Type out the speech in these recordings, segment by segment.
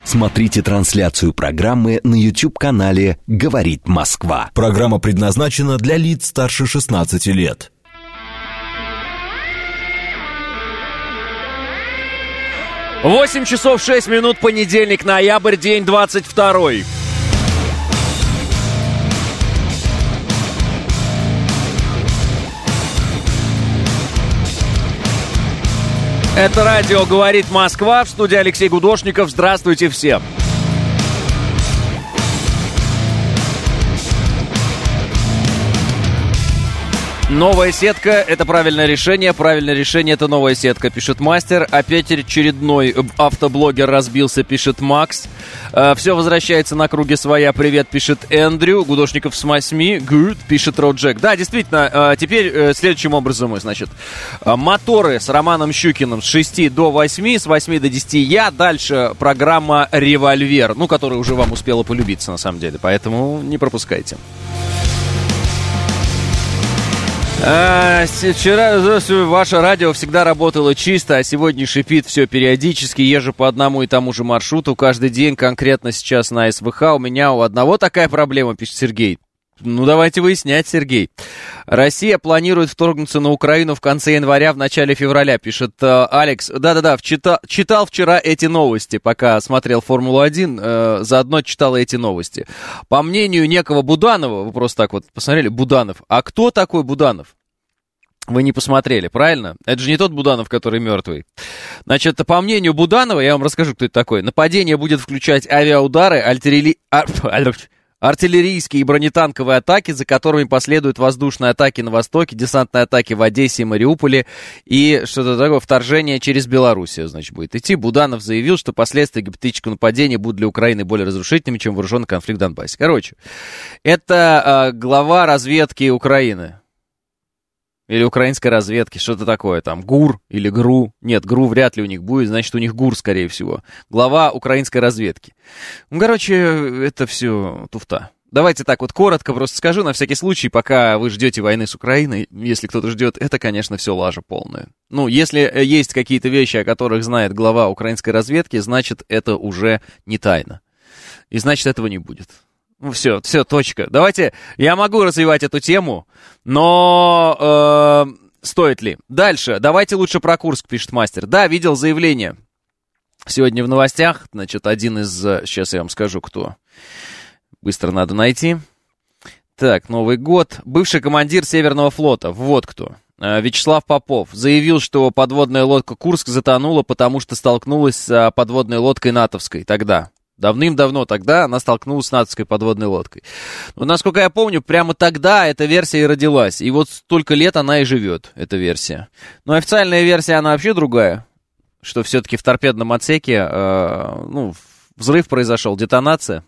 Смотрите трансляцию программы на YouTube-канале «Говорит Москва». Программа предназначена для лиц старше 16 лет. 8 часов 6 минут, понедельник, ноябрь, день 22-й. Это радио «Говорит Москва», в студии Алексей Гудошников. Здравствуйте всем. Новая сетка – это правильное решение. Правильное решение – это новая сетка, пишет Мастер. Опять очередной автоблогер разбился, пишет Макс. Все возвращается на круги своя. Привет, пишет Эндрю. Гудошников с 8. Good, пишет Роджек. Да, действительно, теперь следующим образом мы, значит, моторы с Романом Щукиным с 6 до 8, с 8 до 10 я. Дальше программа «Револьвер», ну, которая уже вам успела полюбиться, на самом деле. Поэтому не пропускайте. Вчера ваше радио всегда работало чисто, а сегодня шипит все периодически. Езжу по одному и тому же маршруту каждый день. Конкретно сейчас на СВХ у меня у одного такая проблема, пишет Сергей. Ну, давайте выяснять, Сергей. Россия планирует вторгнуться на Украину в конце января, в начале февраля, пишет Алекс. Да-да-да, читал вчера эти новости, пока смотрел Формулу-1, заодно читал эти новости. По мнению некого Буданова, вы просто так вот посмотрели, Буданов. А кто такой Буданов? Вы не посмотрели, правильно? Это же не тот Буданов, который мертвый. Значит, по мнению Буданова, я вам расскажу, кто это такой. Нападение будет включать авиаудары, артиллерийские и бронетанковые атаки, за которыми последуют воздушные атаки на Востоке, десантные атаки в Одессе и Мариуполе и что-то такое, вторжение через Белоруссию, значит, будет идти. Буданов заявил, что последствия гипотетического нападения будут для Украины более разрушительными, чем вооруженный конфликт в Донбассе. Короче, это глава разведки Украины. Или украинской разведки, что-то такое, там, ГУР или ГРУ. Нет, ГРУ вряд ли у них будет, значит, у них ГУР, скорее всего. Глава украинской разведки. Ну, короче, это все туфта. Давайте так вот коротко просто скажу, на всякий случай, пока вы ждете войны с Украиной, если кто-то ждет, это, конечно, все лажа полная. Ну, если есть какие-то вещи, о которых знает глава украинской разведки, значит, это уже не тайна. И значит, этого не будет. Ну, все, точка. Давайте, я могу развивать эту тему, но стоит ли? Дальше, давайте лучше про Курск, пишет Мастер. Да, видел заявление сегодня в новостях, значит, один из, сейчас я вам скажу, кто. Быстро надо найти. Так, Новый год. Бывший командир Северного флота, вот кто. Вячеслав Попов заявил, что подводная лодка «Курск» затонула, потому что столкнулась с подводной лодкой натовской тогда. Давным-давно тогда она столкнулась с натовской подводной лодкой. Но, насколько я помню, прямо тогда эта версия и родилась. И вот столько лет она и живет, эта версия. Но официальная версия, она вообще другая. Что все-таки в торпедном отсеке, взрыв произошел, детонация.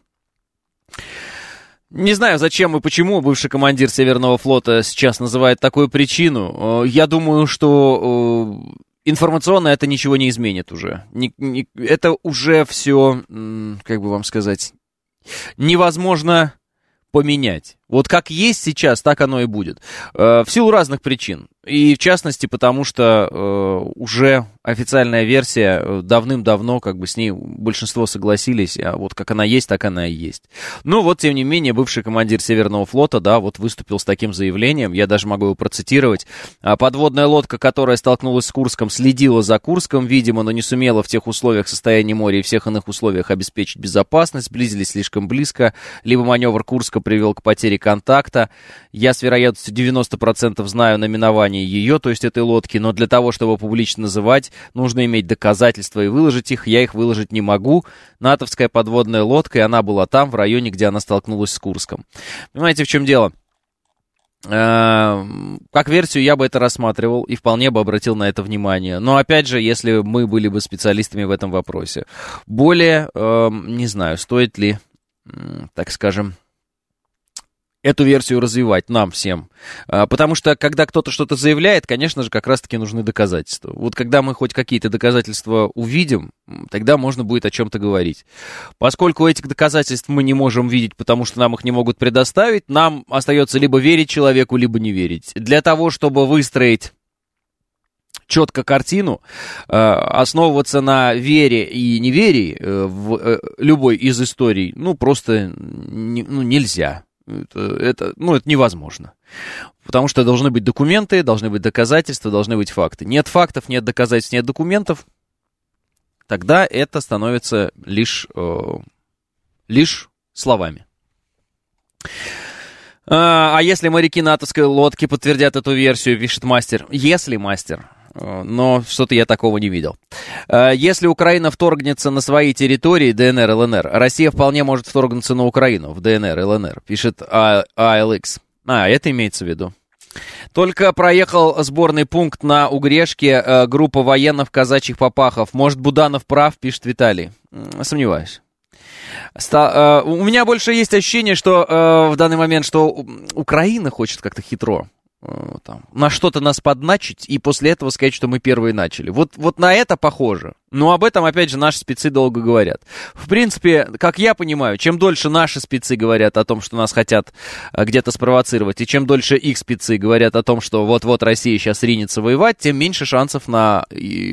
Не знаю, зачем и почему бывший командир Северного флота сейчас называет такую причину. Я думаю, что... информационно это ничего не изменит уже. Это уже все, как бы вам сказать, невозможно поменять. Вот как есть сейчас, так оно и будет. В силу разных причин. И в частности, потому что уже официальная версия давным-давно, как бы с ней большинство согласились, а вот как она есть, так она и есть. Но вот, тем не менее, бывший командир Северного флота, да, вот выступил с таким заявлением, я даже могу его процитировать. Подводная лодка, которая столкнулась с Курском, следила за Курском, видимо, но не сумела в тех условиях состояния моря и всех иных условиях обеспечить безопасность, сблизились слишком близко, либо маневр Курска привел к потере контакта. Я с вероятностью 90% знаю наименование ее, то есть этой лодки, но для того, чтобы публично называть, нужно иметь доказательства и выложить их. Я их выложить не могу. Натовская подводная лодка, и она была там, в районе, где она столкнулась с Курском. Понимаете, в чем дело? Как версию я бы это рассматривал и вполне бы обратил на это внимание. Но опять же, если мы были бы специалистами в этом вопросе. Более, не знаю, стоит ли, так скажем, эту версию развивать нам всем. Потому что, когда кто-то что-то заявляет, конечно же, как раз-таки нужны доказательства. Вот когда мы хоть какие-то доказательства увидим, тогда можно будет о чем-то говорить. Поскольку этих доказательств мы не можем видеть, потому что нам их не могут предоставить, нам остается либо верить человеку, либо не верить. Для того, чтобы выстроить четко картину, основываться на вере и неверии в любой из историй, просто нельзя. Это невозможно. Потому что должны быть документы, должны быть доказательства, должны быть факты. Нет фактов, нет доказательств, нет документов, тогда это становится лишь словами. А если моряки натовской лодки подтвердят эту версию, пишет мастер. Если мастер, но что-то я такого не видел. Если Украина вторгнется на свои территории, ДНР, ЛНР, Россия вполне может вторгнуться на Украину, в ДНР, ЛНР, пишет ALX. Это имеется в виду. Только проехал сборный пункт на Угрешке, группа военных в казачьих попахов. Может, Буданов прав, пишет Виталий. Сомневаюсь. У меня больше есть ощущение, что в данный момент, что Украина хочет как-то хитро на что-то нас подначить и после этого сказать, что мы первые начали. Вот на это похоже. Но об этом, опять же, наши спецы долго говорят. В принципе, как я понимаю, чем дольше наши спецы говорят о том, что нас хотят где-то спровоцировать, и чем дольше их спецы говорят о том, что вот-вот Россия сейчас ринется воевать, тем меньше шансов на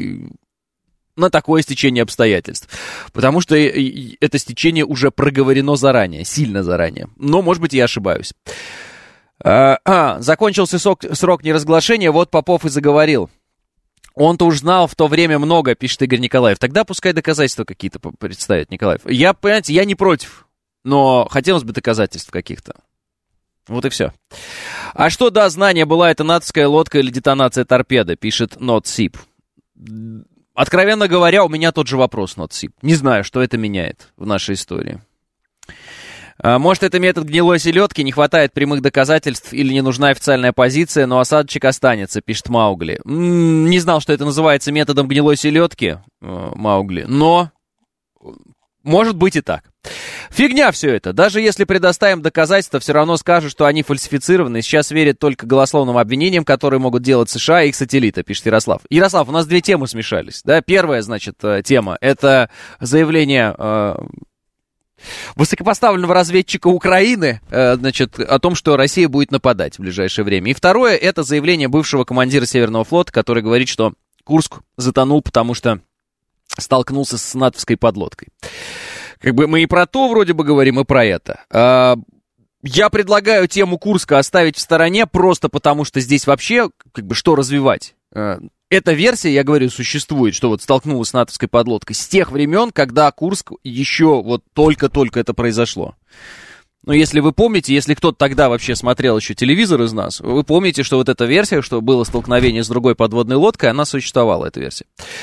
такое стечение обстоятельств. Потому что это стечение уже проговорено заранее, сильно заранее. Но, может быть, я ошибаюсь. Закончился срок неразглашения, вот Попов и заговорил. Он-то уж знал в то время много, пишет Игорь Николаев. Тогда пускай доказательства какие-то представит Николаев. Понимаете, я не против, но хотелось бы доказательств каких-то. Вот и все. А что до знания, была это натовская лодка или детонация торпеды, пишет NotSip. Откровенно говоря, у меня тот же вопрос, NotSip. Не знаю, что это меняет в нашей истории. Может, это метод гнилой селедки, не хватает прямых доказательств или не нужна официальная позиция, но осадочек останется, пишет Маугли. Не знал, что это называется методом гнилой селедки, Маугли, но может быть и так. Фигня все это. Даже если предоставим доказательства, все равно скажут, что они фальсифицированы. Сейчас верят только голословным обвинениям, которые могут делать США и их сателлиты, пишет Ярослав. Ярослав, у нас две темы смешались. Да? Первая, тема, это заявление высокопоставленного разведчика Украины, о том, что Россия будет нападать в ближайшее время. И второе, это заявление бывшего командира Северного флота, который говорит, что Курск затонул, потому что столкнулся с натовской подлодкой. Мы и про то вроде бы говорим, и про это. Я предлагаю тему Курска оставить в стороне, просто потому что здесь вообще, что развивать? Эта версия, я говорю, существует, что столкнулась с натовской подлодкой с тех времен, когда Курск еще только-только это произошло. Но если вы помните, если кто-то тогда вообще смотрел еще телевизор из нас, вы помните, что эта версия, что было столкновение с другой подводной лодкой, она существовала, эта версия.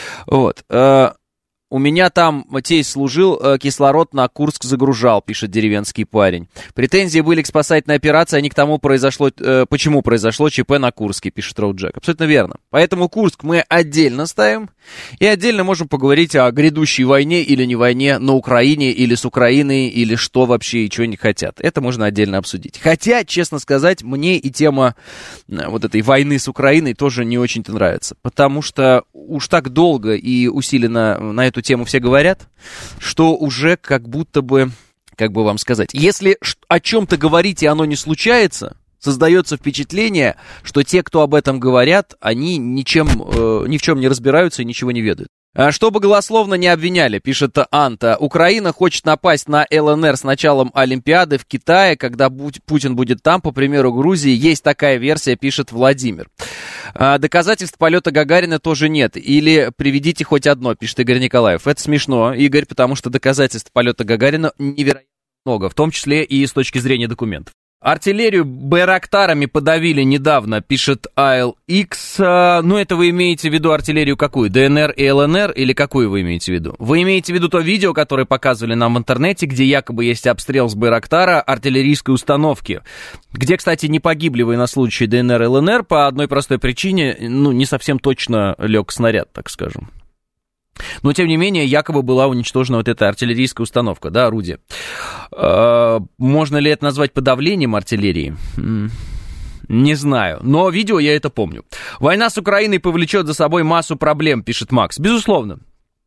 У меня там Матей служил, кислород на Курск загружал, пишет деревенский парень. Претензии были к спасательной операции, а не к тому, почему произошло ЧП на Курске, пишет Роуджек. Абсолютно верно. Поэтому Курск мы отдельно ставим и отдельно можем поговорить о грядущей войне или не войне на Украине или с Украиной, или что вообще и чего не хотят. Это можно отдельно обсудить. Хотя, честно сказать, мне и тема этой войны с Украиной тоже не очень-то нравится. Потому что уж так долго и усиленно на эту тему все говорят, что уже как будто бы, вам сказать, если о чем-то говорить и оно не случается, создается впечатление, что те, кто об этом говорят, они ни в чем не разбираются и ничего не ведают. Чтобы голословно не обвиняли, пишет Анта, Украина хочет напасть на ЛНР с началом Олимпиады в Китае, когда Путин будет там, по примеру Грузии. Есть такая версия, пишет Владимир. Доказательств полета Гагарина тоже нет. Или приведите хоть одно, пишет Игорь Николаев. Это смешно, Игорь, потому что доказательств полета Гагарина невероятно много, в том числе и с точки зрения документов. Артиллерию байрактарами подавили недавно, пишет ALX. Это вы имеете в виду артиллерию какую? ДНР и ЛНР или какую вы имеете в виду? Вы имеете в виду то видео, которое показывали нам в интернете, где якобы есть обстрел с байрактара артиллерийской установки, где, кстати, не погибли военнослужащие ДНР и ЛНР по одной простой причине, не совсем точно лег снаряд, так скажем. Но, тем не менее, якобы была уничтожена эта артиллерийская установка, да, орудие. Можно ли это назвать подавлением артиллерии? Не знаю, но видео я это помню. Война с Украиной повлечет за собой массу проблем, пишет Макс. Безусловно.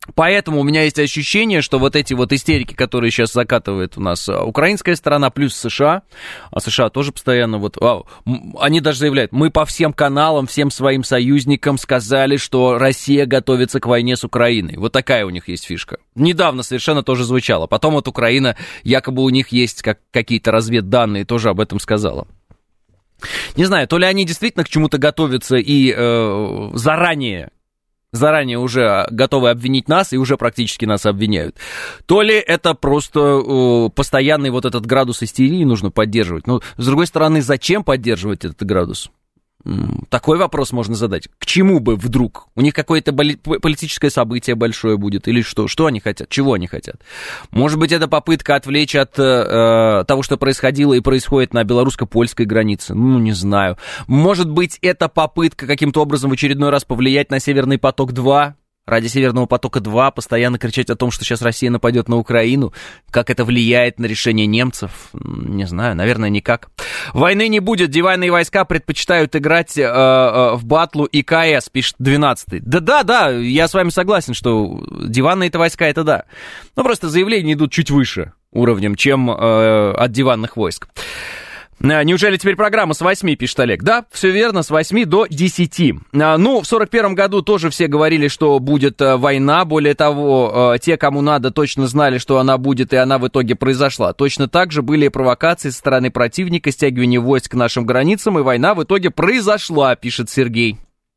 Поэтому у меня есть ощущение, что вот эти вот истерики, которые сейчас закатывает у нас украинская сторона, плюс США, а США тоже постоянно вот, они даже заявляют, мы по всем каналам, всем своим союзникам сказали, что Россия готовится к войне с Украиной. Вот такая у них есть фишка. Недавно совершенно тоже звучало. Потом вот Украина, якобы у них есть какие-то разведданные, тоже об этом сказала. Не знаю, то ли они действительно к чему-то готовятся и заранее уже готовы обвинить нас и уже практически нас обвиняют. То ли это просто постоянный вот этот градус истерии нужно поддерживать. Но, с другой стороны, зачем поддерживать этот градус? Такой вопрос можно задать. К чему бы вдруг? У них какое-то политическое событие большое будет или что? Что они хотят? Чего они хотят? Может быть, это попытка отвлечь от того, что происходило и происходит на белорусско-польской границе? Ну, не знаю. Может быть, это попытка каким-то образом в очередной раз повлиять на Северный поток-2? Ради Северного потока-2 постоянно кричать о том, что сейчас Россия нападет на Украину. Как это влияет на решение немцев? Не знаю, наверное, никак. Войны не будет, диванные войска предпочитают играть в батлу и КС, пишет 12-й. Да, я с вами согласен, что диванные-то войска, это да. Но просто заявления идут чуть выше уровнем, чем от диванных войск. Неужели теперь программа с 8, пишет Олег? Да, все верно, с 8 до 10. Ну, в 41 году тоже все говорили, что будет война. Более того, те, кому надо, точно знали, что она будет, и она в итоге произошла. Точно так же были провокации со стороны противника, стягивание войск к нашим границам, и война в итоге произошла, пишет Сергей.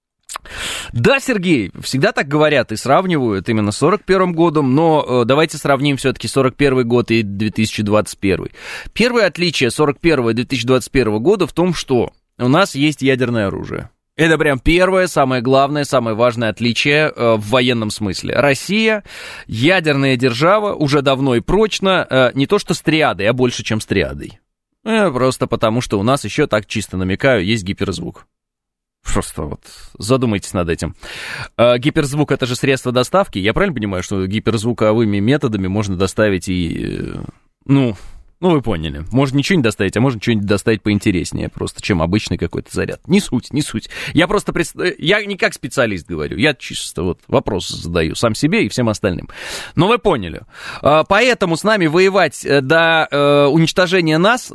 Да, Сергей, всегда так говорят и сравнивают именно с 41 годом, но давайте сравним все-таки 41 год и 2021. Первое отличие 41 и 2021 года в том, что у нас есть ядерное оружие. Это прям первое, самое главное, самое важное отличие в военном смысле. Россия, ядерная держава, уже давно и прочно, не то что с триадой, а больше, чем с триадой. Просто потому, что у нас еще, так чисто намекаю, есть гиперзвук. Просто вот задумайтесь над этим. Гиперзвук — это же средство доставки. Я правильно понимаю, что гиперзвуковыми методами можно доставить и... Ну, вы поняли. Можно ничего не доставить, а можно что-нибудь доставить поинтереснее просто, чем обычный какой-то заряд. Не суть. Я просто... Я не как специалист говорю. Я чисто вот вопрос задаю сам себе и всем остальным. Но вы поняли. Поэтому с нами воевать до уничтожения нас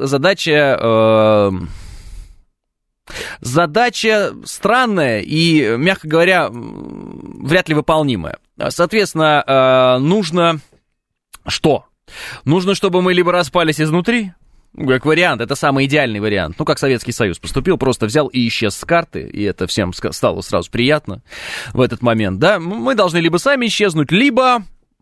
задача странная и, мягко говоря, вряд ли выполнимая. Соответственно, нужно что? Нужно, чтобы мы либо распались изнутри, как вариант, это самый идеальный вариант. Ну, как Советский Союз поступил, просто взял и исчез с карты, и это всем стало сразу приятно в этот момент, да? Мы должны либо сами исчезнуть, либо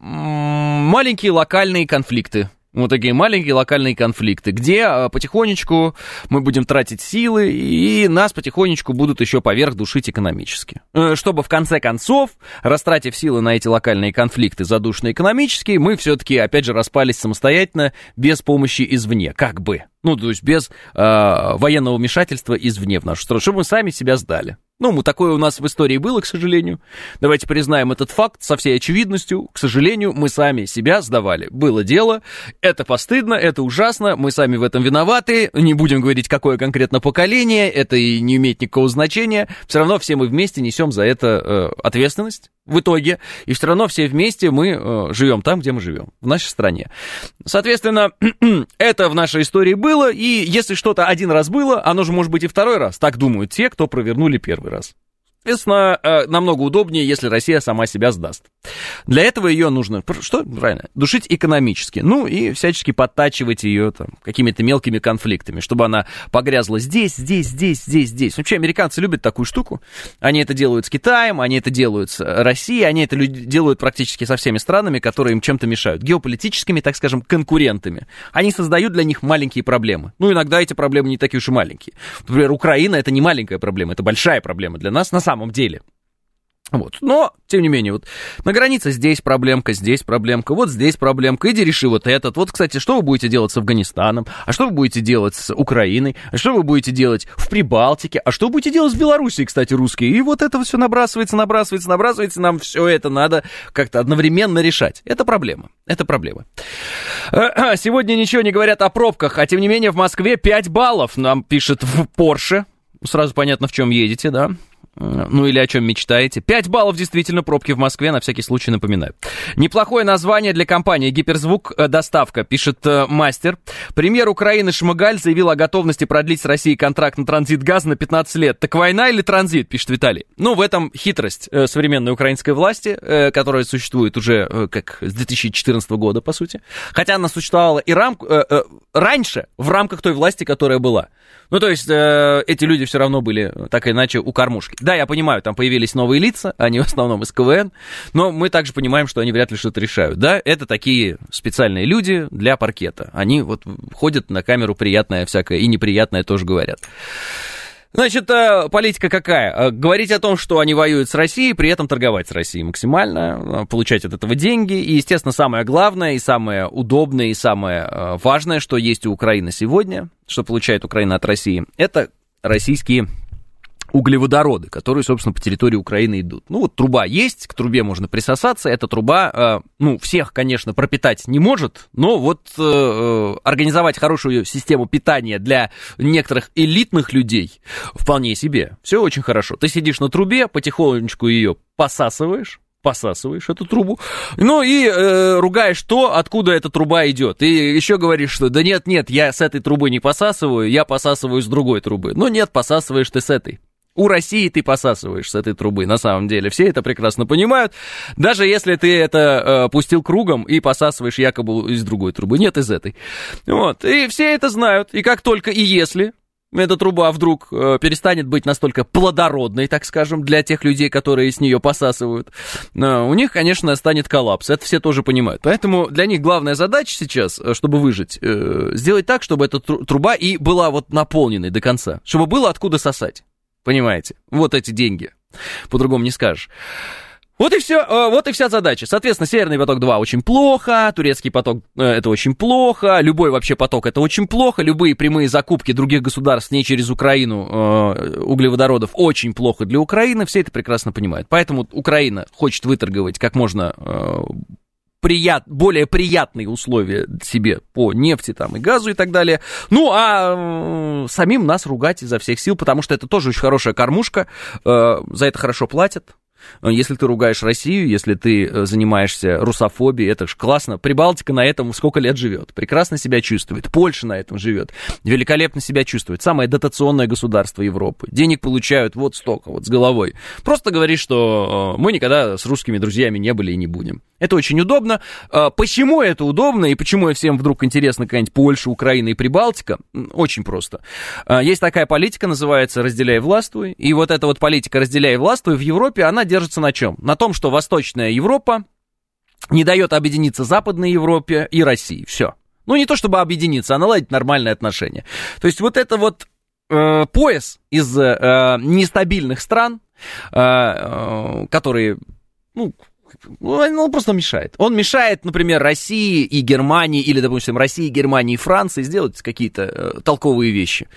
маленькие локальные конфликты. Вот такие маленькие локальные конфликты, где потихонечку мы будем тратить силы, и нас потихонечку будут еще поверх душить экономически. Чтобы в конце концов, растратив силы на эти локальные конфликты, задушенные экономически, мы все-таки, опять же, распались самостоятельно, без помощи извне, как бы. Ну, то есть без военного вмешательства извне в нашу страну, чтобы мы сами себя сдали. Ну, такое у нас в истории было, к сожалению. Давайте признаем этот факт со всей очевидностью. К сожалению, мы сами себя сдавали. Было дело, это постыдно, это ужасно, мы сами в этом виноваты. Не будем говорить, какое конкретно поколение, это и не имеет никакого значения. Все равно все мы вместе несем за это ответственность в итоге. И все равно все вместе мы живем там, где мы живем, в нашей стране. Соответственно, это в нашей истории было, и если что-то один раз было, оно же может быть и второй раз. Так думают те, кто провернули первый раз. Соответственно, намного удобнее, если Россия сама себя сдаст. Для этого ее нужно, что правильно, душить экономически, ну и всячески подтачивать ее там какими-то мелкими конфликтами, чтобы она погрязла здесь. Вообще, американцы любят такую штуку. Они это делают с Китаем, они это делают с Россией, они это делают практически со всеми странами, которые им чем-то мешают. Геополитическими, так скажем, конкурентами. Они создают для них маленькие проблемы. Ну, иногда эти проблемы не такие уж и маленькие. Например, Украина — это не маленькая проблема, это большая проблема для нас на самом деле. Вот. Но, тем не менее, вот на границе здесь проблемка, вот здесь проблемка, иди реши вот этот. Вот, кстати, что вы будете делать с Афганистаном, а что вы будете делать с Украиной, а что вы будете делать в Прибалтике, а что вы будете делать с Белоруссией, кстати, русские. И вот это все набрасывается, нам все это надо как-то одновременно решать. Это проблема. Сегодня ничего не говорят о пробках, а тем не менее в Москве 5 баллов, нам пишет в Порше. Сразу понятно, в чем едете, да. Ну или о чем мечтаете. 5 баллов действительно пробки в Москве, на всякий случай напоминаю. Неплохое название для компании «Гиперзвук Доставка», пишет мастер. Премьер Украины Шмыгаль заявил о готовности продлить с Россией контракт на транзит газа на 15 лет. Так война или транзит, пишет Виталий. Ну, в этом хитрость современной украинской власти, которая существует уже как с 2014 года, по сути. Хотя она существовала и раньше в рамках той власти, которая была. Ну, то есть, эти люди все равно были, так или иначе, у кормушки. Да, я понимаю, там появились новые лица, они в основном из КВН, но мы также понимаем, что они вряд ли что-то решают. Да, это такие специальные люди для паркета. Они вот ходят на камеру, приятное всякое, и неприятное тоже говорят. Значит, политика какая? Говорить о том, что они воюют с Россией, при этом торговать с Россией максимально, получать от этого деньги. И, естественно, самое главное, и самое удобное, и самое важное, что есть у Украины сегодня, что получает Украина от России, это российские углеводороды, которые, собственно, по территории Украины идут. Ну, вот труба есть, к трубе можно присосаться. Эта труба, всех, конечно, пропитать не может, но вот организовать хорошую систему питания для некоторых элитных людей вполне себе. Все очень хорошо. Ты сидишь на трубе, потихонечку ее посасываешь эту трубу, ну и ругаешь то, откуда эта труба идет. И еще говоришь, что да нет, я с этой трубы не посасываю, я посасываю с другой трубы. Ну нет, посасываешь ты с этой. У России ты посасываешь с этой трубы, на самом деле. Все это прекрасно понимают. Даже если ты это пустил кругом и посасываешь якобы из другой трубы. Нет, из этой. Вот. И все это знают. И как только и если эта труба вдруг перестанет быть настолько плодородной, так скажем, для тех людей, которые с нее посасывают, у них, конечно, станет коллапс. Это все тоже понимают. Поэтому для них главная задача сейчас, чтобы выжить, сделать так, чтобы эта труба и была вот наполненной до конца. Чтобы было откуда сосать. Понимаете? Вот эти деньги. По-другому не скажешь. Вот и все, вот и вся задача. Соответственно, Северный поток-2 очень плохо, Турецкий поток это очень плохо, любой вообще поток это очень плохо, любые прямые закупки других государств не через Украину углеводородов очень плохо для Украины, все это прекрасно понимают. Поэтому Украина хочет выторговать как можно более приятные условия себе по нефти там, и газу и так далее. Ну, а самим нас ругать изо всех сил, потому что это тоже очень хорошая кормушка, за это хорошо платят. Если ты ругаешь Россию, если ты занимаешься русофобией, это же классно. Прибалтика на этом сколько лет живет, прекрасно себя чувствует. Польша на этом живет, великолепно себя чувствует. Самое дотационное государство Европы. Денег получают вот столько, вот с головой. Просто говоришь, что мы никогда с русскими друзьями не были и не будем. Это очень удобно. Почему это удобно и почему всем вдруг интересно какая-нибудь Польша, Украина и Прибалтика? Очень просто. Есть такая политика, называется «разделяй и властвуй». И вот эта вот политика «разделяй и властвуй» в Европе, она держится на чем? На том, что Восточная Европа не дает объединиться Западной Европе и России. Все. Ну, не то чтобы объединиться, а наладить нормальные отношения. То есть вот это вот пояс из нестабильных стран, которые, он просто мешает. Он мешает, например, России и Германии, или, допустим, России, Германии и Франции сделать какие-то толковые вещи.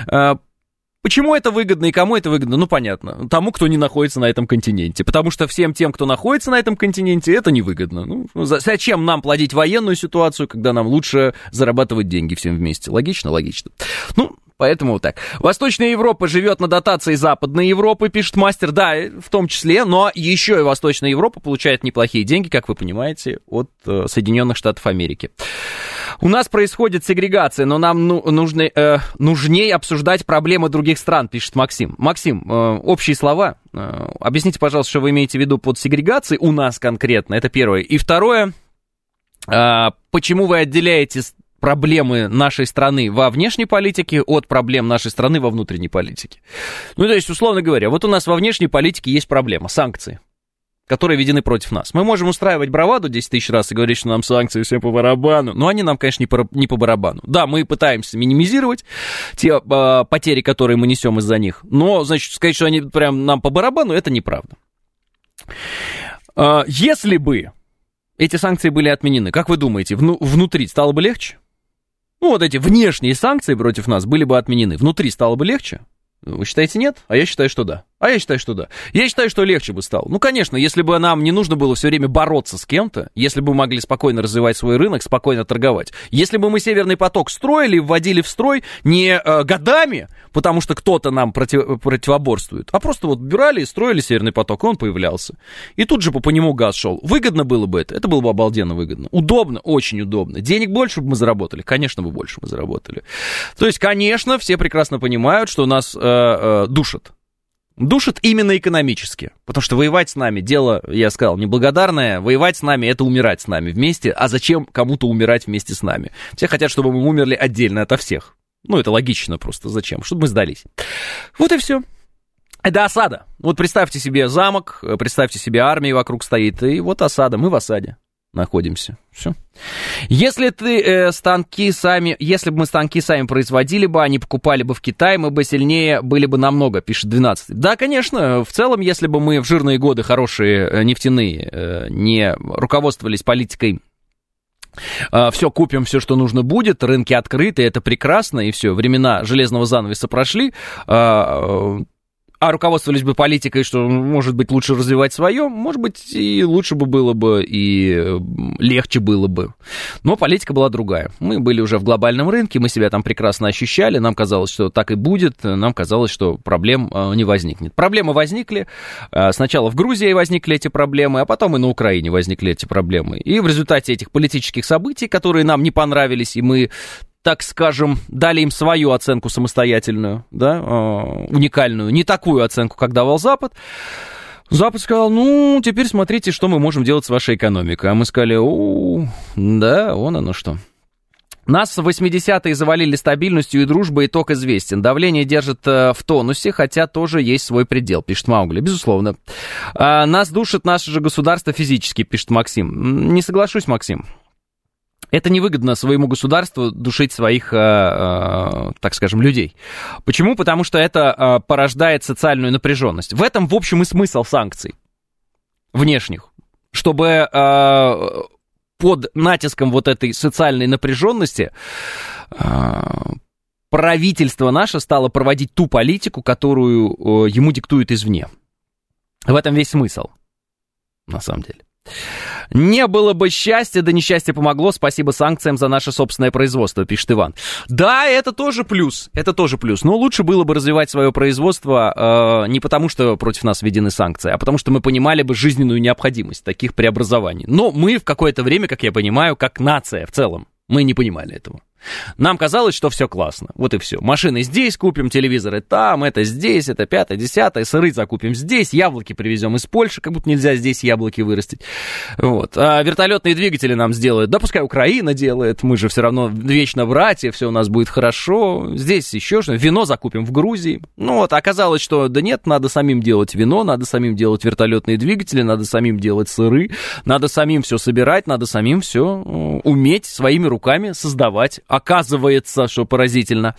Почему это выгодно и кому это выгодно? Ну, понятно. Тому, кто не находится на этом континенте. Потому что всем тем, кто находится на этом континенте, это невыгодно. Ну, зачем нам плодить военную ситуацию, когда нам лучше зарабатывать деньги всем вместе? Логично? Логично. Ну, поэтому вот так. Восточная Европа живет на дотации Западной Европы, пишет мастер. Да, в том числе, но еще и Восточная Европа получает неплохие деньги, как вы понимаете, от Соединенных Штатов Америки. У нас происходит сегрегация, но нам нужнее обсуждать проблемы других стран, пишет Максим. Максим, общие слова. Объясните, пожалуйста, что вы имеете в виду под сегрегацией у нас конкретно. Это первое. И второе, почему вы отделяете проблемы нашей страны во внешней политике от проблем нашей страны во внутренней политике? Ну, то есть, условно говоря, вот у нас во внешней политике есть проблема, санкции, которые введены против нас. Мы можем устраивать браваду 10 тысяч раз и говорить, что нам санкции все по барабану, но они нам, конечно, не по барабану. Да, мы пытаемся минимизировать те потери, которые мы несем из-за них, но, значит, сказать, что они прям нам по барабану, это неправда. Если бы эти санкции были отменены, как вы думаете, внутри стало бы легче? Ну, вот эти внешние санкции против нас были бы отменены. Внутри стало бы легче? Вы считаете нет? А я считаю, что да. А я считаю, что да. Я считаю, что легче бы стало. Ну, конечно, если бы нам не нужно было все время бороться с кем-то, если бы мы могли спокойно развивать свой рынок, спокойно торговать, если бы мы Северный поток строили, вводили в строй не годами, потому что кто-то нам противоборствует, а просто вот брали и строили Северный поток, и он появлялся. И тут же по нему газ шел. Выгодно было бы это было бы обалденно выгодно. Удобно, очень удобно. Денег больше бы мы заработали? Конечно, бы больше мы заработали. То есть, конечно, все прекрасно понимают, что нас душат. Душат именно экономически, потому что воевать с нами дело, я сказал, неблагодарное, воевать с нами — это умирать с нами вместе, а зачем кому-то умирать вместе с нами? Все хотят, чтобы мы умерли отдельно ото всех. Ну, это логично просто, зачем? Чтобы мы сдались. Вот и все. Это осада. Вот представьте себе замок, представьте себе армию вокруг стоит, и вот осада, мы в осаде находимся. Все. Если бы мы станки сами производили бы, а не покупали бы в Китае, мы бы сильнее были бы намного, пишет 12. Да, конечно, в целом, если бы мы в жирные годы хорошие, нефтяные, не руководствовались политикой все купим, все, что нужно будет, рынки открыты, это прекрасно, и все, времена железного занавеса прошли, а руководствовались бы политикой, что, может быть, лучше развивать свое, может быть, и лучше бы было бы, и легче было бы. Но политика была другая. Мы были уже в глобальном рынке, мы себя там прекрасно ощущали, нам казалось, что так и будет, нам казалось, что проблем не возникнет. Проблемы возникли, сначала в Грузии возникли эти проблемы, а потом и на Украине возникли эти проблемы. И в результате этих политических событий, которые нам не понравились, и мы, так скажем, дали им свою оценку самостоятельную, да, уникальную, не такую оценку, как давал Запад. Запад сказал, ну, теперь смотрите, что мы можем делать с вашей экономикой. А мы сказали, да, вон оно что. Нас в 80-е завалили стабильностью и дружбой, итог известен. Давление держит в тонусе, хотя тоже есть свой предел, пишет Маугли. Безусловно. Нас душит наше же государство физически, пишет Максим. Не соглашусь, Максим. Это невыгодно своему государству душить своих, так скажем, людей. Почему? Потому что это порождает социальную напряженность. В этом, в общем, и смысл санкций внешних. Чтобы под натиском вот этой социальной напряженности правительство наше стало проводить ту политику, которую ему диктуют извне. В этом весь смысл, на самом деле. Не было бы счастья, да несчастье помогло. Спасибо санкциям за наше собственное производство, пишет Иван. Да, это тоже плюс. Это тоже плюс. Но лучше было бы развивать свое производство не потому, что против нас введены санкции, а потому что мы понимали бы жизненную необходимость таких преобразований. Но мы в какое-то время, как я понимаю, как нация в целом, мы не понимали этого. Нам казалось, что все классно. Вот и все. Машины здесь купим, телевизоры там, это здесь, это 5-е, 10-е, сыры закупим здесь, яблоки привезем из Польши, как будто нельзя здесь яблоки вырастить. Вот. А вертолетные двигатели нам сделают. Да пускай Украина делает, мы же все равно вечно братья, все у нас будет хорошо. Здесь еще что-то. Вино закупим в Грузии. Ну вот, оказалось, что да нет, надо самим делать вино, надо самим делать вертолетные двигатели, надо самим делать сыры, надо самим все собирать, надо самим все уметь своими руками создавать. Оказывается, что поразительно.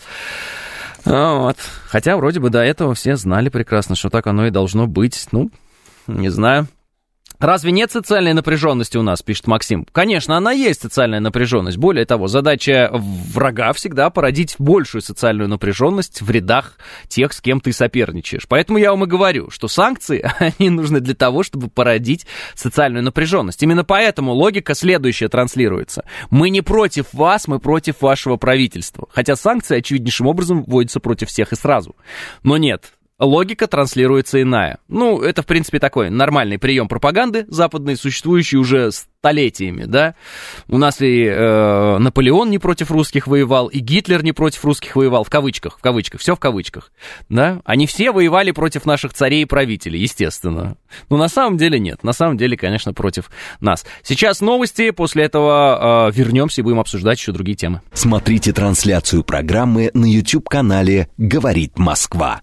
Вот. Хотя вроде бы до этого все знали прекрасно, что так оно и должно быть. Ну, не знаю. Разве нет социальной напряженности у нас, пишет Максим? Конечно, она есть, социальная напряженность. Более того, задача врага всегда породить большую социальную напряженность в рядах тех, с кем ты соперничаешь. Поэтому я вам и говорю, что санкции, они нужны для того, чтобы породить социальную напряженность. Именно поэтому логика следующая транслируется. Мы не против вас, мы против вашего правительства. Хотя санкции очевиднейшим образом вводятся против всех и сразу. Но нет. Логика транслируется иная. Ну, это, в принципе, такой нормальный прием пропаганды западной, существующий уже столетиями, да. У нас и Наполеон не против русских воевал, и Гитлер не против русских воевал, в кавычках, все в кавычках, да. Они все воевали против наших царей и правителей, естественно. Но на самом деле нет, на самом деле, конечно, против нас. Сейчас новости, после этого вернемся и будем обсуждать еще другие темы. Смотрите трансляцию программы на YouTube-канале «Говорит Москва».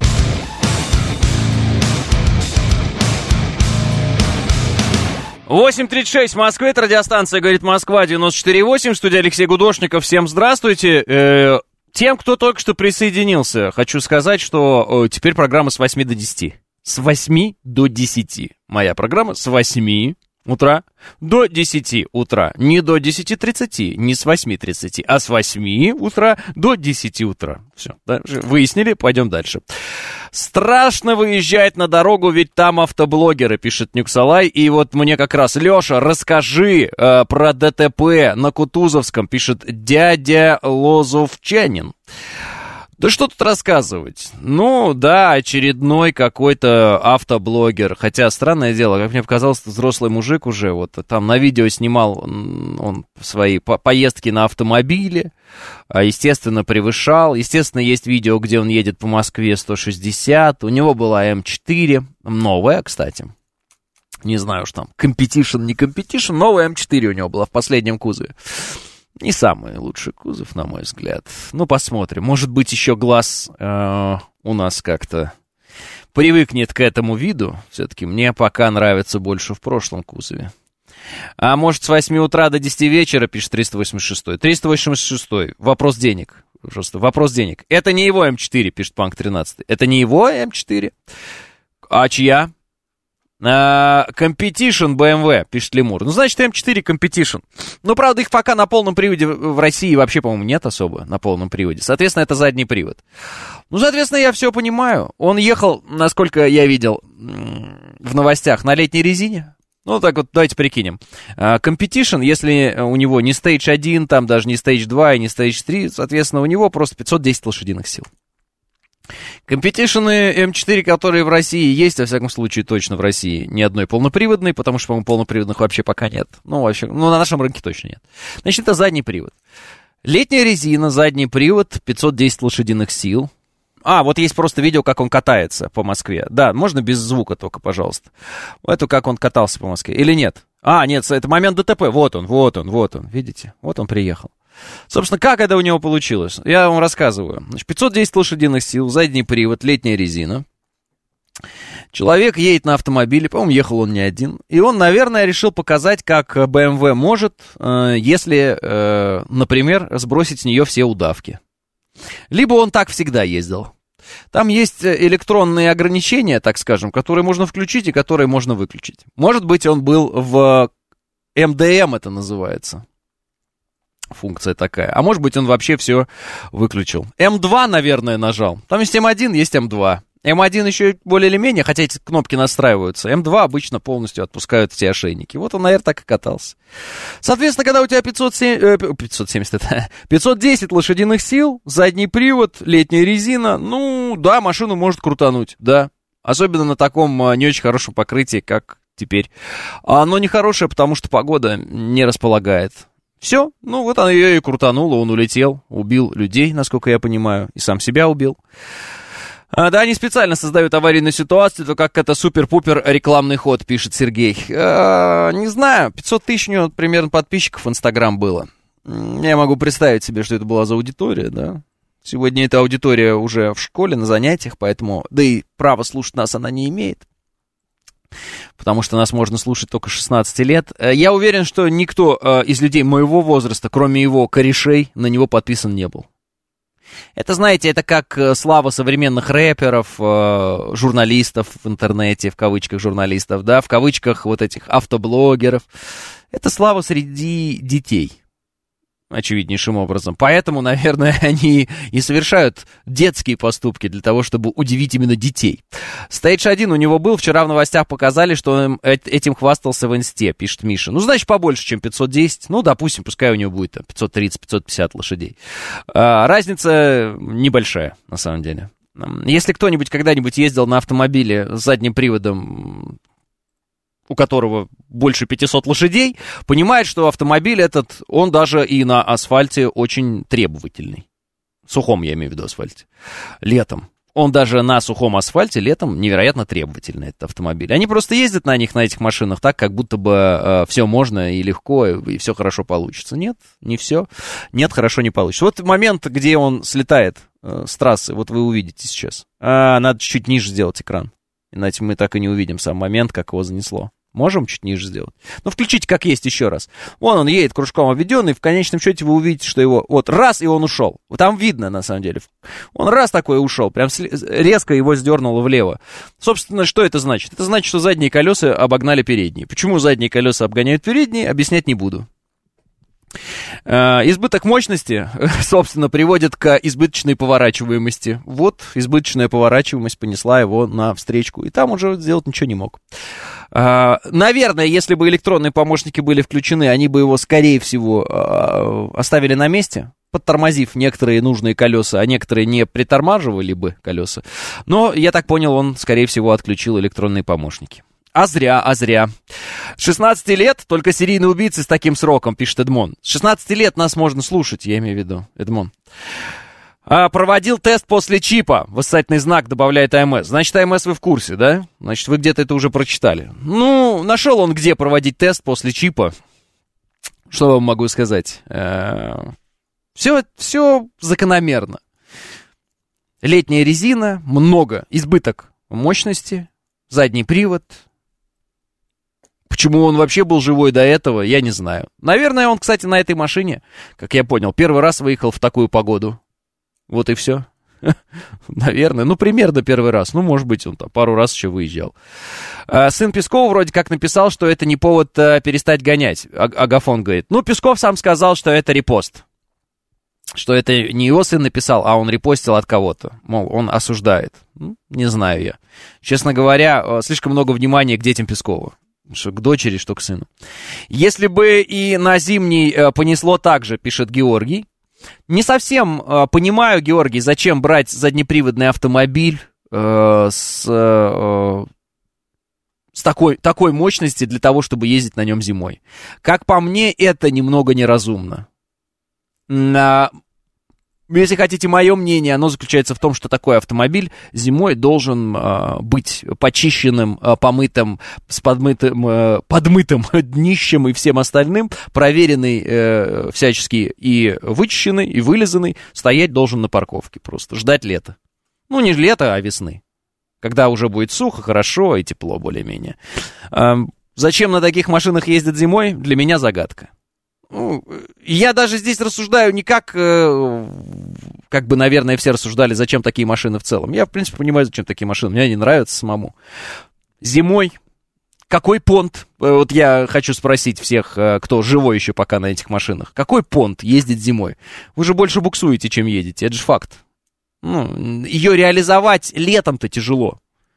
8:36 в Москве, это радиостанция «Говорит Москва», 94.8, студия Алексей Гудошников. Всем здравствуйте. Тем, кто только что присоединился, хочу сказать, что теперь программа с 8 до 10. С 8 до 10. Моя программа с 8 утра до 10 утра. Не до 10:30, не с 8:30, а с 8 утра до 10 утра. Все, выяснили, пойдем дальше. Страшно выезжать на дорогу, ведь там автоблогеры, пишет Нюксалай. И вот мне как раз, Леша, расскажи про ДТП на Кутузовском, пишет дядя Лозовчанин. Да что тут рассказывать? Ну, да, очередной какой-то автоблогер. Хотя, странное дело, как мне показалось, взрослый мужик уже. Вот там на видео снимал он свои поездки на автомобиле. Естественно, превышал. Естественно, есть видео, где он едет по Москве 160. У него была М4. Новая, кстати. Не знаю уж там, компетишн, не компетишн. Новая М4 у него была в последнем кузове. Не самый лучший кузов, на мой взгляд. Ну, посмотрим. Может быть, еще глаз у нас как-то привыкнет к этому виду. Все-таки мне пока нравится больше в прошлом кузове. А может, с 8 утра до 10 вечера, пишет 386. 386. Вопрос денег. Просто вопрос денег. Это не его М4, пишет Панк 13. Это не его М4. А чья? Competition BMW, пишет Лемур. Ну, значит, М4 Competition. Ну, правда, их пока на полном приводе в России вообще, по-моему, нет особо на полном приводе. Соответственно, это задний привод. Ну, соответственно, я все понимаю. Он ехал, насколько я видел в новостях, на летней резине. Ну, так вот, давайте прикинем. Competition, если у него не Stage 1, там даже не Stage 2 и не Stage 3, соответственно, у него просто 510 лошадиных сил. Компетишены М4, которые в России есть, во всяком случае, точно в России, ни одной полноприводной, потому что, по-моему, полноприводных вообще пока нет. Ну, вообще, на нашем рынке точно нет. Значит, это задний привод. Летняя резина, задний привод, 510 лошадиных сил. Вот есть просто видео, как он катается по Москве. Да, можно без звука только, пожалуйста. Это как он катался по Москве. Или нет? Нет, это момент ДТП. Вот он. Видите? Вот он приехал. Собственно, как это у него получилось? Я вам рассказываю. Значит, 510 лошадиных сил, задний привод, летняя резина. Человек едет на автомобиле, по-моему, ехал он не один. И он, наверное, решил показать, как BMW может, если, например, сбросить с нее все удавки. Либо он так всегда ездил. Там есть электронные ограничения, так скажем, которые можно включить и которые можно выключить. Может быть, он был в МДМ, это называется. Функция такая. А может быть, он вообще все выключил. М2, наверное, нажал. Там есть М1, есть М2. М1 еще более или менее, хотя эти кнопки настраиваются. М2 обычно полностью отпускают все ошейники. Вот он, наверное, так и катался. Соответственно, когда у тебя 510 лошадиных сил, задний привод, летняя резина, ну, да, машину может крутануть, да. Особенно на таком не очень хорошем покрытии, как теперь. Оно нехорошее, потому что погода не располагает. Все, ну вот она ее и крутанула, он улетел, убил людей, насколько я понимаю, и сам себя убил. Да, они специально создают аварийную ситуацию, то как это супер-пупер рекламный ход, пишет Сергей. Не знаю, 500 тысяч у него примерно подписчиков в Инстаграм было. Я могу представить себе, что это была за аудитория, да. Сегодня эта аудитория уже в школе, на занятиях, поэтому, да и право слушать нас она не имеет. Потому что нас можно слушать только 16 лет. Я уверен, что никто из людей моего возраста, кроме его корешей, на него подписан не был. Это, знаете, это как слава современных рэперов, журналистов в интернете, в кавычках журналистов, да, в кавычках вот этих автоблогеров. Это слава среди детей. Очевиднейшим образом. Поэтому, наверное, они и совершают детские поступки для того, чтобы удивить именно детей. Stage 1 у него был, вчера в новостях показали, что он этим хвастался в инсте, пишет Миша. Ну, значит, побольше, чем 510. Ну, допустим, пускай у него будет 530-550 лошадей. Разница небольшая, на самом деле. Если кто-нибудь когда-нибудь ездил на автомобиле с задним приводом, у которого больше 500 лошадей, понимает, что автомобиль этот, он даже и на асфальте очень требовательный. Сухом, я имею в виду, асфальте. Летом. Он даже на сухом асфальте летом невероятно требовательный, этот автомобиль. Они просто ездят на них, на этих машинах, так, как будто бы все можно и легко, и все хорошо получится. Нет, не все. Нет, хорошо не получится. Вот момент, где он слетает с трассы, вот вы увидите сейчас. Надо чуть-чуть ниже сделать экран. Иначе мы так и не увидим сам момент, как его занесло. Можем чуть ниже сделать? Ну, включите как есть еще раз. Вон он едет кружком обведенный, в конечном счете вы увидите, что его вот раз, и он ушел. Там видно, на самом деле. Он раз такой ушел, прям резко его сдернуло влево. Собственно, что это значит? Это значит, что задние колеса обогнали передние. Почему задние колеса обгоняют передние, объяснять не буду. Избыток мощности, собственно, приводит к избыточной поворачиваемости. Вот избыточная поворачиваемость понесла его на встречку, и там уже сделать ничего не мог. Наверное, если бы электронные помощники были включены, они бы его, скорее всего, оставили на месте, подтормозив некоторые нужные колеса, а некоторые не притормаживали бы колеса. Но, я так понял, он, скорее всего, отключил электронные помощники. А зря. 16 лет, только серийные убийцы с таким сроком, пишет Эдмон. С 16 лет нас можно слушать, я имею в виду, Эдмон. Проводил тест после чипа, восклицательный знак добавляет АМС. Значит, АМС вы в курсе, да? Значит, вы где-то это уже прочитали. Ну, нашел он, где проводить тест после чипа. Что вам могу сказать? Все закономерно. Летняя резина, много, избыток мощности, задний привод. Почему он вообще был живой до этого, я не знаю. Наверное, он, кстати, на этой машине, как я понял, первый раз выехал в такую погоду. Вот и все. Наверное, ну, примерно первый раз. Ну, может быть, он там пару раз еще выезжал. Сын Пескова вроде как написал, что это не повод перестать гонять. Агафон говорит. Ну, Песков сам сказал, что это репост. Что это не его сын написал, а он репостил от кого-то. Мол, он осуждает. Ну, не знаю я. Честно говоря, слишком много внимания к детям Пескова. Что к дочери, что к сыну. Если бы и на зимний понесло так же, пишет Георгий. Не совсем понимаю, Георгий, зачем брать заднеприводный автомобиль с такой мощности для того, чтобы ездить на нем зимой. Как по мне, это немного неразумно. Если хотите мое мнение, оно заключается в том, что такой автомобиль зимой должен быть почищенным, помытым, с подмытым днищем и всем остальным, проверенный всячески и вычищенный, и вылизанный, стоять должен на парковке просто, ждать лета. Ну, не лета, а весны, когда уже будет сухо, хорошо и тепло более-менее. Зачем на таких машинах ездят зимой, для меня загадка. Ну, я даже здесь рассуждаю не как бы, наверное, все рассуждали, зачем такие машины в целом. Я, в принципе, понимаю, зачем такие машины. Мне они нравятся самому. Зимой какой понт? Вот я хочу спросить всех, кто живой еще пока на этих машинах. Какой понт ездит зимой? Вы же больше буксуете, чем едете. Это же факт. Ну, ее реализовать летом-то тяжело.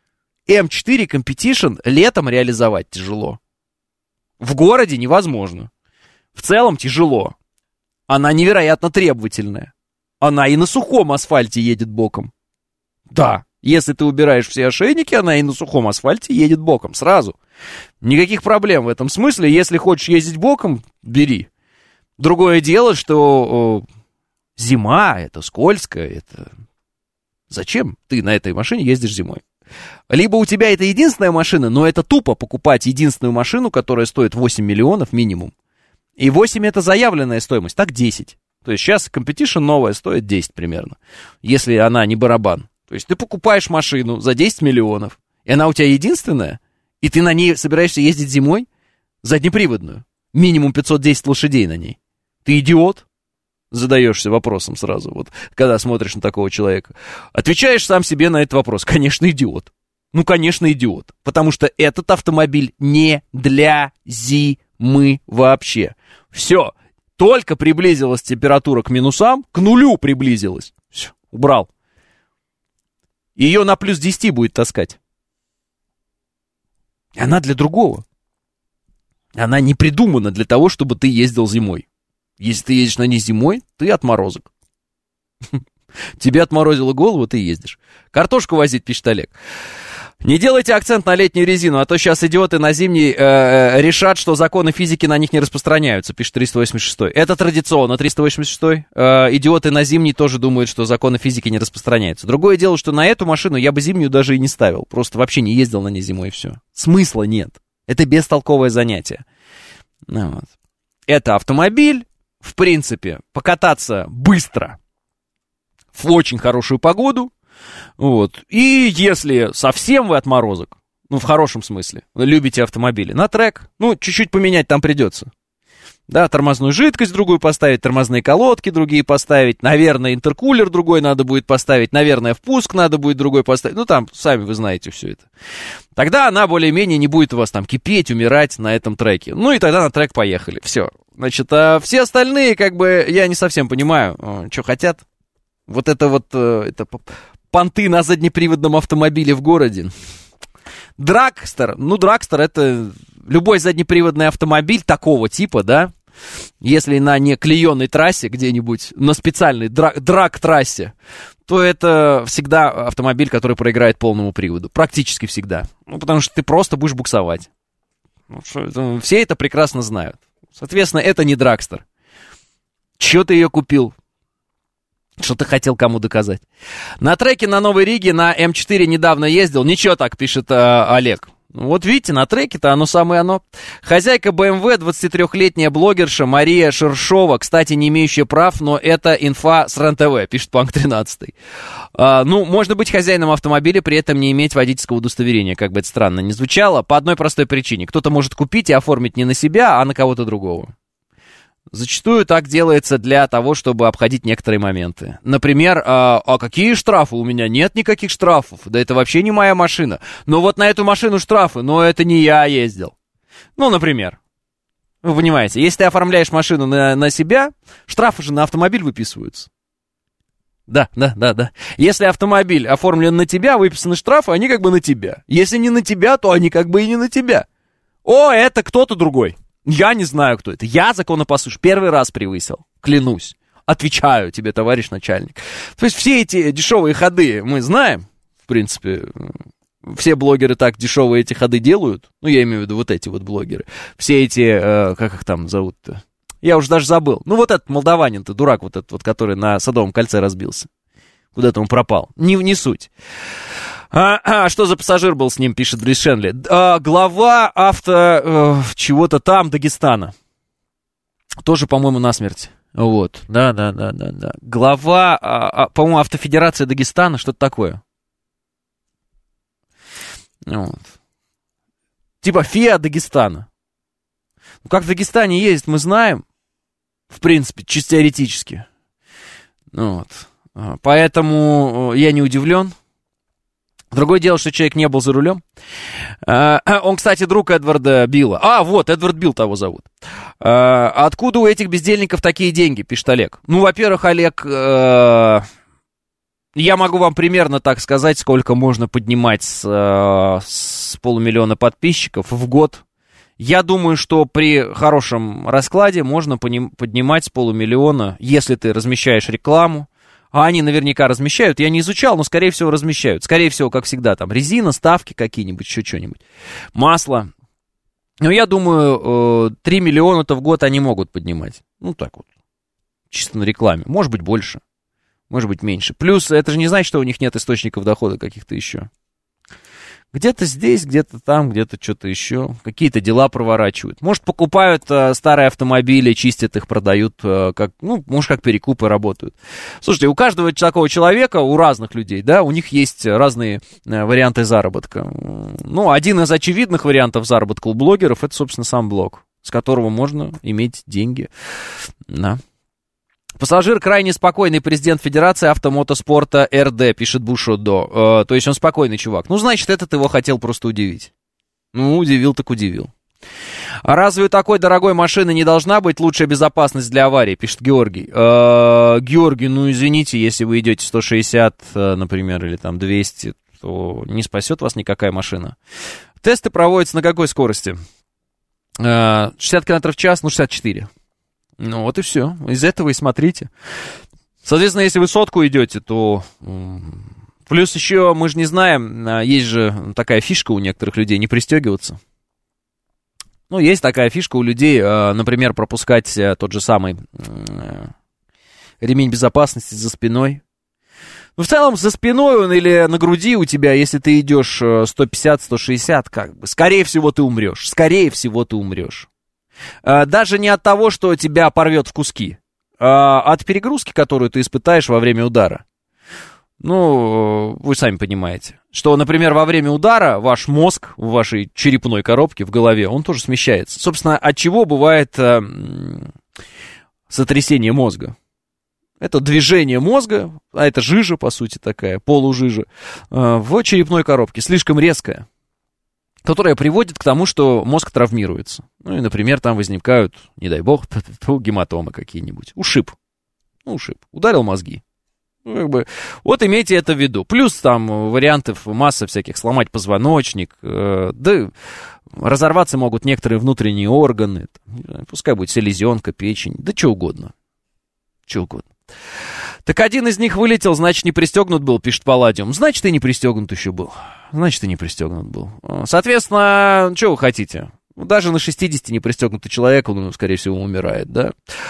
М4 Competition летом реализовать тяжело. В городе невозможно. В целом тяжело. Она невероятно требовательная. Она и на сухом асфальте едет боком. Да, если ты убираешь все ошейники, она и на сухом асфальте едет боком, сразу. Никаких проблем в этом смысле. Если хочешь ездить боком, бери. Другое дело, что зима, это скользко, это... Зачем ты на этой машине ездишь зимой? Либо у тебя это единственная машина, но это тупо покупать единственную машину, которая стоит 8 миллионов минимум. И 8 это заявленная стоимость, так 10. То есть сейчас Competition новая стоит 10 примерно, если она не барабан. То есть ты покупаешь машину за 10 миллионов, и она у тебя единственная, и ты на ней собираешься ездить зимой, заднеприводную, минимум 510 лошадей на ней. Ты идиот? Задаешься вопросом сразу, вот, когда смотришь на такого человека. Отвечаешь сам себе на этот вопрос. Конечно, идиот. Ну, конечно, идиот. Потому что этот автомобиль не для зимы вообще. Все. Только приблизилась температура к минусам, к нулю приблизилась. Все, убрал. Ее на плюс 10 будет таскать. Она для другого. Она не придумана для того, чтобы ты ездил зимой. Если ты едешь на ней зимой, ты отморозок. Тебе отморозило голову, ты ездишь. Картошку возить, пишет Олег. Не делайте акцент на летнюю резину, а то сейчас идиоты на зимний решат, что законы физики на них не распространяются, пишет 386. Это традиционно, 386. Идиоты на зимний тоже думают, что законы физики не распространяются. Другое дело, что на эту машину я бы зимнюю даже и не ставил. Просто вообще не ездил на ней зимой, и все. Смысла нет. Это бестолковое занятие. Ну, вот. Это автомобиль, в принципе, покататься быстро в очень хорошую погоду. Вот. И если совсем вы отморозок, Ну, в хорошем смысле. Вы любите автомобили. На трек. Ну, чуть-чуть поменять там придется. Да, тормозную жидкость другую поставить, тормозные колодки другие поставить, наверное, интеркулер другой надо будет поставить, наверное, впуск надо будет другой поставить. Ну, там, сами вы знаете все это. Тогда она более-менее не будет у вас там кипеть, умирать на этом треке. Ну, и тогда на трек поехали. Все. Значит, а все остальные, как бы, я не совсем понимаю, что хотят. Вот это понты на заднеприводном автомобиле в городе. Драгстер. Ну, Драгстер — это любой заднеприводный автомобиль такого типа, да, если на не клееной трассе где-нибудь, на специальной драг-трассе, то это всегда автомобиль, который проиграет полному приводу. Практически всегда. Ну, потому что ты просто будешь буксовать. Ну, все это прекрасно знают. Соответственно, это не Драгстер. Чё ты ее купил? Что ты хотел кому доказать? На треке на Новой Риге на М4 недавно ездил. Ничего так, пишет Олег. Вот видите, на треке-то оно самое оно. Хозяйка BMW, 23-летняя блогерша Мария Шершова, кстати, не имеющая прав, но это инфа с РЕН-ТВ, пишет Панк 13. Ну, можно быть хозяином автомобиля, при этом не иметь водительского удостоверения, как бы это странно не звучало, по одной простой причине. Кто-то может купить и оформить не на себя, а на кого-то другого. Зачастую так делается для того, чтобы обходить некоторые моменты. Например, а какие штрафы? У меня нет никаких штрафов. Да это вообще не моя машина. Но вот на эту машину штрафы, но это не я ездил. Ну, например. Вы понимаете, если ты оформляешь машину на себя, штрафы же на автомобиль выписываются. Да. Если автомобиль оформлен на тебя, выписаны штрафы, они как бы на тебя. Если не на тебя, то они как бы и не на тебя. О, это кто-то другой. Я не знаю, кто это. Я законопослушный. Первый раз превысил. Клянусь. Отвечаю тебе, товарищ начальник. То есть все эти дешевые ходы мы знаем. В принципе, все блогеры так дешевые эти ходы делают. Ну, я имею в виду вот эти вот блогеры. Все эти, как их там зовут-то? Я уже даже забыл. Ну, вот этот молдаванин-то, дурак вот этот вот, который на Садовом кольце разбился. Куда-то он пропал. Не суть. Что за пассажир был с ним, пишет Брис Шенли. Глава чего-то там, Дагестана. Тоже, по-моему, насмерть. Вот, да. Глава, по-моему, автофедерации Дагестана, что-то такое. Вот. Типа ФИА Дагестана. Ну, как в Дагестане ездит, мы знаем. В принципе, чисто теоретически. Вот. Поэтому я не удивлен. Другое дело, что человек не был за рулем. Он, кстати, друг Эдварда Билла. Вот, Эдвард Билл того зовут. Откуда у этих бездельников такие деньги, пишет Олег. Ну, во-первых, Олег, я могу вам примерно так сказать, сколько можно поднимать с 500 000 подписчиков в год. Я думаю, что при хорошем раскладе можно поднимать с 500 000, если ты размещаешь рекламу. А они наверняка размещают. Я не изучал, но, скорее всего, размещают. Скорее всего, как всегда, там резина, ставки какие-нибудь, еще что-нибудь. Масло. Но я думаю, 3 миллиона-то в год они могут поднимать. Ну, так вот. Чисто на рекламе. Может быть, больше. Может быть, меньше. Плюс, это же не значит, что у них нет источников дохода каких-то еще. Где-то здесь, где-то там, где-то что-то еще. Какие-то дела проворачивают. Может, покупают старые автомобили, чистят их, продают, может, как перекупы работают. Слушайте, у каждого такого человека, у разных людей, да, у них есть разные варианты заработка. Ну, один из очевидных вариантов заработка у блогеров, это, собственно, сам блог, с которого можно иметь деньги. Да. Пассажир крайне спокойный, президент Федерации автомотоспорта РД, пишет Бушодо. То есть он спокойный чувак. Ну, значит, этот его хотел просто удивить. Ну, удивил так удивил. А разве у такой дорогой машины не должна быть лучшая безопасность для аварии, пишет Георгий. Георгий, ну, извините, если вы идете 160, например, или там 200, то не спасет вас никакая машина. Тесты проводятся на какой скорости? 60 км в час, 64. Ну, вот и все. Из этого и смотрите. Соответственно, если вы 100 идете, то... Плюс еще, мы же не знаем, есть же такая фишка у некоторых людей, не пристегиваться. Ну, есть такая фишка у людей, например, пропускать тот же самый ремень безопасности за спиной. Ну, в целом, за спиной он или на груди у тебя, если ты идешь 150-160, как бы, скорее всего, ты умрешь. Скорее всего, ты умрешь. Даже не от того, что тебя порвет в куски, а от перегрузки, которую ты испытаешь во время удара. Ну, вы сами понимаете, что, например, во время удара ваш мозг в вашей черепной коробке в голове, он тоже смещается. Собственно, от чего бывает сотрясение мозга? Это движение мозга, а это жижа, по сути, такая, полужижа, в черепной коробке, слишком резкая, которая приводит к тому, что мозг травмируется. Ну и, например, там возникают, не дай бог, гематомы какие-нибудь. Ушиб. Ударил мозги. Ну, как бы, вот имейте это в виду. Плюс там вариантов масса всяких, сломать позвоночник, да разорваться могут некоторые внутренние органы, там, пускай будет селезенка, печень, да что угодно. Что угодно. Так один из них вылетел, значит, не пристегнут был, пишет Палладиум. Значит, и не пристегнут еще был. Соответственно, что вы хотите? Даже на 60 не пристегнутый человек, он, скорее всего, умирает, да?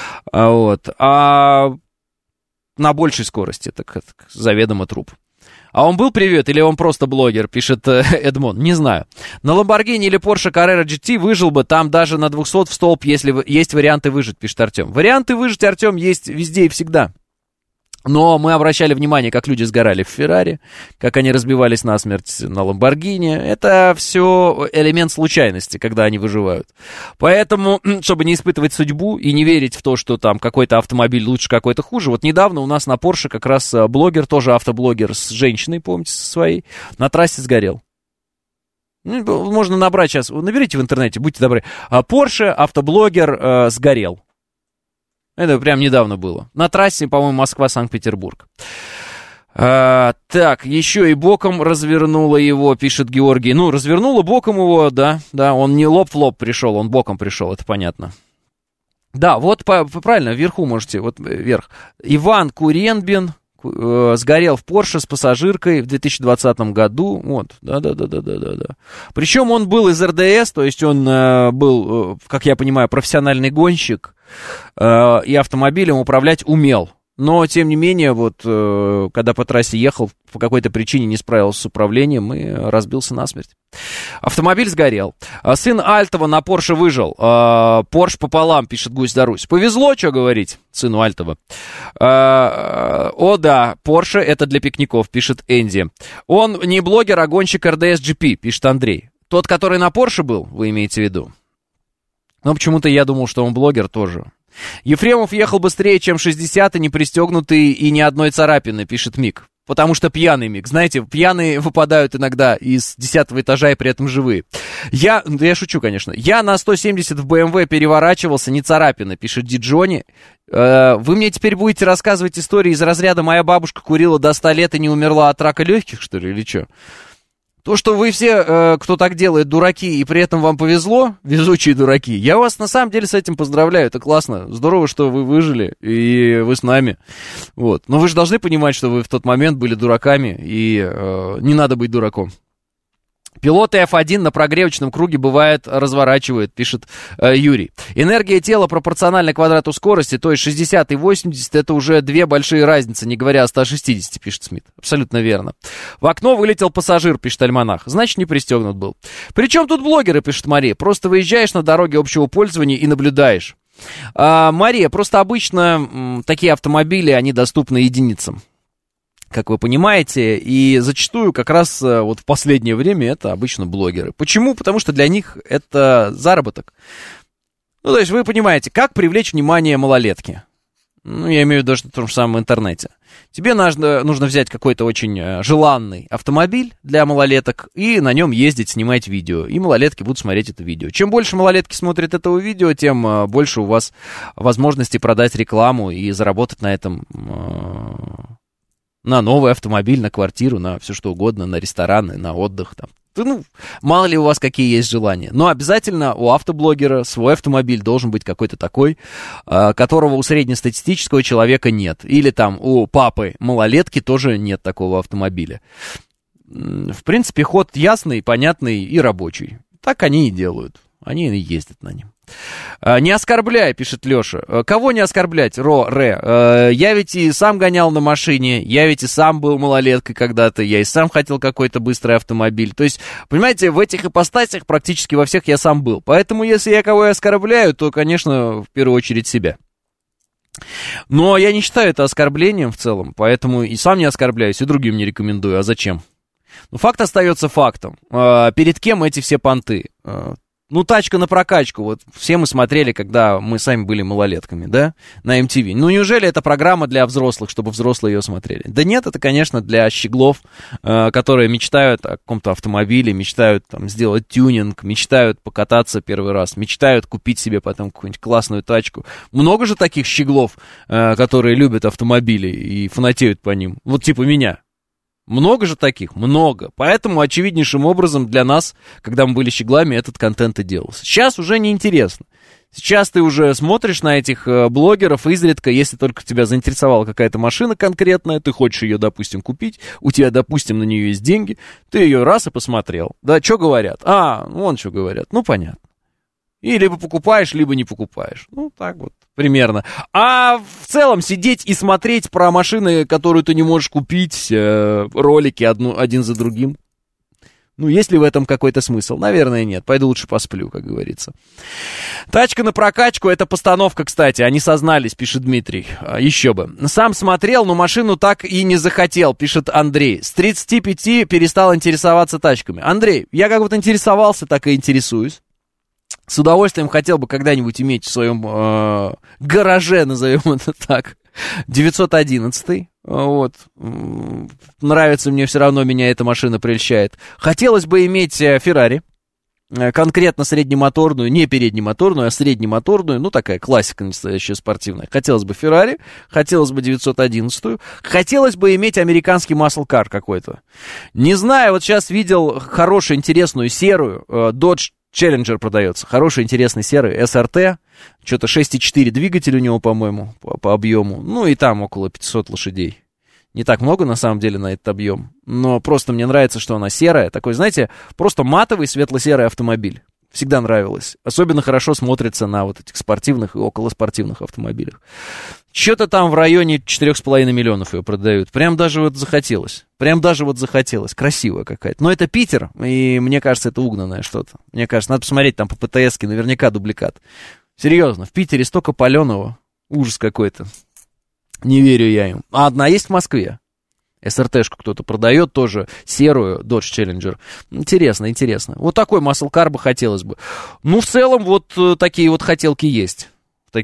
А на большей скорости, так заведомо труп. А он был привет или он просто блогер, пишет Эдмон, не знаю. На Lamborghini или Porsche Carrera GT выжил бы, там даже на 200 в столб, если есть варианты выжить, пишет Артем. Варианты выжить, Артем, есть везде и всегда. Но мы обращали внимание, как люди сгорали в Феррари, как они разбивались насмерть на Ламборгини. Это все элемент случайности, когда они выживают. Поэтому, чтобы не испытывать судьбу и не верить в то, что там какой-то автомобиль лучше, какой-то хуже, вот недавно у нас на Porsche как раз блогер, тоже автоблогер с женщиной, помните, со своей, на трассе сгорел. Можно набрать сейчас, наберите в интернете, будьте добры. Porsche автоблогер сгорел. Это прям недавно было. На трассе, по-моему, Москва-Санкт-Петербург. Так, еще и боком развернула его, пишет Георгий. Ну, развернула боком его, да, он не лоб в лоб пришел, он боком пришел, это понятно. Да, вот правильно, вверху можете, вот вверх. Иван Куренбин сгорел в Порше с пассажиркой в 2020 году. Вот, да. Причем он был из РДС, то есть он был, как я понимаю, профессиональный гонщик, и автомобилем управлять умел. Но, тем не менее, вот, когда по трассе ехал, по какой-то причине не справился с управлением и разбился насмерть. Автомобиль сгорел. Сын Альтова на Порше выжил. Порш пополам, пишет Гусь да Русь. Повезло, что говорить, сыну Альтова. О да, Порше это для пикников, пишет Энди. Он не блогер, а гонщик РДС GP, пишет Андрей. Тот, который на Порше был, вы имеете в виду? Но почему-то я думал, что он блогер тоже. Ефремов ехал быстрее, чем 60, и не пристегнутый, и ни одной царапины, пишет Мик. Потому что пьяный Мик. Знаете, пьяные выпадают иногда из 10-го этажа и при этом живые. Я шучу, конечно. Я на 170 в BMW переворачивался, не царапины, пишет Ди Джонни. Вы мне теперь будете рассказывать истории из разряда «Моя бабушка курила до 100 лет и не умерла от рака легких», что ли, или что? То, что вы все, кто так делает, дураки, и при этом вам повезло, везучие дураки, я вас на самом деле с этим поздравляю, это классно, здорово, что вы выжили, и вы с нами, вот. Но вы же должны понимать, что вы в тот момент были дураками, и не надо быть дураком. Пилоты F1 на прогревочном круге бывает разворачивают, пишет Юрий. Энергия тела пропорциональна квадрату скорости, то есть 60 и 80 это уже две большие разницы, не говоря о 160, пишет Смит. Абсолютно верно. В окно вылетел пассажир, пишет Альманах. Значит, не пристегнут был. Причем тут блогеры, пишет Мария. Просто выезжаешь на дороге общего пользования и наблюдаешь. Мария, просто обычно такие автомобили, они доступны единицам, как вы понимаете, и зачастую как раз вот в последнее время это обычно блогеры. Почему? Потому что для них это заработок. Ну, то есть вы понимаете, как привлечь внимание малолетки. Ну, я имею в виду, что в том же самом интернете. Тебе нужно взять какой-то очень желанный автомобиль для малолеток и на нем ездить, снимать видео. И малолетки будут смотреть это видео. Чем больше малолетки смотрят этого видео, тем больше у вас возможности продать рекламу и заработать на этом... на новый автомобиль, на квартиру, на все что угодно, на рестораны, на отдых там. Ну, мало ли у вас какие есть желания. Но обязательно у автоблогера свой автомобиль должен быть какой-то такой, которого у среднестатистического человека нет. Или там у папы малолетки тоже нет такого автомобиля. В принципе, ход ясный, понятный и рабочий. Так они и делают. Они и ездят на нем. Не оскорбляй, пишет Леша. Кого не оскорблять? Я ведь и сам гонял на машине, я ведь и сам был малолеткой когда-то, я и сам хотел какой-то быстрый автомобиль. То есть, понимаете, в этих ипостасях практически во всех я сам был. Поэтому, если я кого и оскорбляю, то, конечно, в первую очередь себя. Но я не считаю это оскорблением в целом, поэтому и сам не оскорбляюсь, и другим не рекомендую. А зачем? Ну, факт остается фактом. Перед кем эти все понты? Ну, тачка на прокачку. Вот все мы смотрели, когда мы сами были малолетками, да, на MTV. Ну, неужели это программа для взрослых, чтобы взрослые ее смотрели? Да нет, это, конечно, для щеглов, которые мечтают о каком-то автомобиле, мечтают там сделать тюнинг, мечтают покататься первый раз, мечтают купить себе потом какую-нибудь классную тачку. Много же таких щеглов, которые любят автомобили и фанатеют по ним. Вот типа меня. Много же таких? Много. Поэтому очевиднейшим образом для нас, когда мы были щеглами, этот контент и делался. Сейчас уже неинтересно. Сейчас ты уже смотришь на этих блогеров изредка, если только тебя заинтересовала какая-то машина конкретная, ты хочешь ее, допустим, купить, у тебя, допустим, на нее есть деньги, ты ее раз и посмотрел. Да, что говорят? Вон что говорят. Ну, понятно. И либо покупаешь, либо не покупаешь. Ну, так вот, примерно. А в целом сидеть и смотреть про машины, которую ты не можешь купить, ролики один за другим. Ну, есть ли в этом какой-то смысл? Наверное, нет. Пойду лучше посплю, как говорится. Тачка на прокачку, это постановка, кстати. Они сознались, пишет Дмитрий. Еще бы. Сам смотрел, но машину так и не захотел, пишет Андрей. С 35 перестал интересоваться тачками. Андрей, я как вот интересовался, так и интересуюсь. С удовольствием хотел бы когда-нибудь иметь в своем гараже, назовем это так, 911. Вот. Нравится мне все равно, меня эта машина прельщает. Хотелось бы иметь Феррари, конкретно среднемоторную, не переднемоторную, а среднемоторную, ну такая классика настоящая спортивная. Хотелось бы Феррари, хотелось бы 911, хотелось бы иметь американский muscle car какой-то. Не знаю, вот сейчас видел хорошую, интересную серую Dodge Challenger продается. Хороший, интересный серый SRT. Что-то 6,4 двигатель у него, по-моему, по объему. Ну и там около 500 лошадей. Не так много, на самом деле, на этот объем. Но просто мне нравится, что она серая. Такой, знаете, просто матовый светло-серый автомобиль. Всегда нравилось. Особенно хорошо смотрится на вот этих спортивных и околоспортивных автомобилях. Что-то там в районе 4,5 миллионов ее продают. Прям даже вот захотелось. Красивая какая-то. Но это Питер, и мне кажется, это угнанное что-то. Мне кажется, надо посмотреть там по ПТСке, наверняка дубликат. Серьезно, в Питере столько паленого. Ужас какой-то. Не верю я им. А одна есть в Москве. СРТ-шку кто-то продает, тоже серую, Dodge Challenger. Интересно. Вот такой muscle car бы хотелось бы. Ну, в целом, вот такие вот хотелки есть. И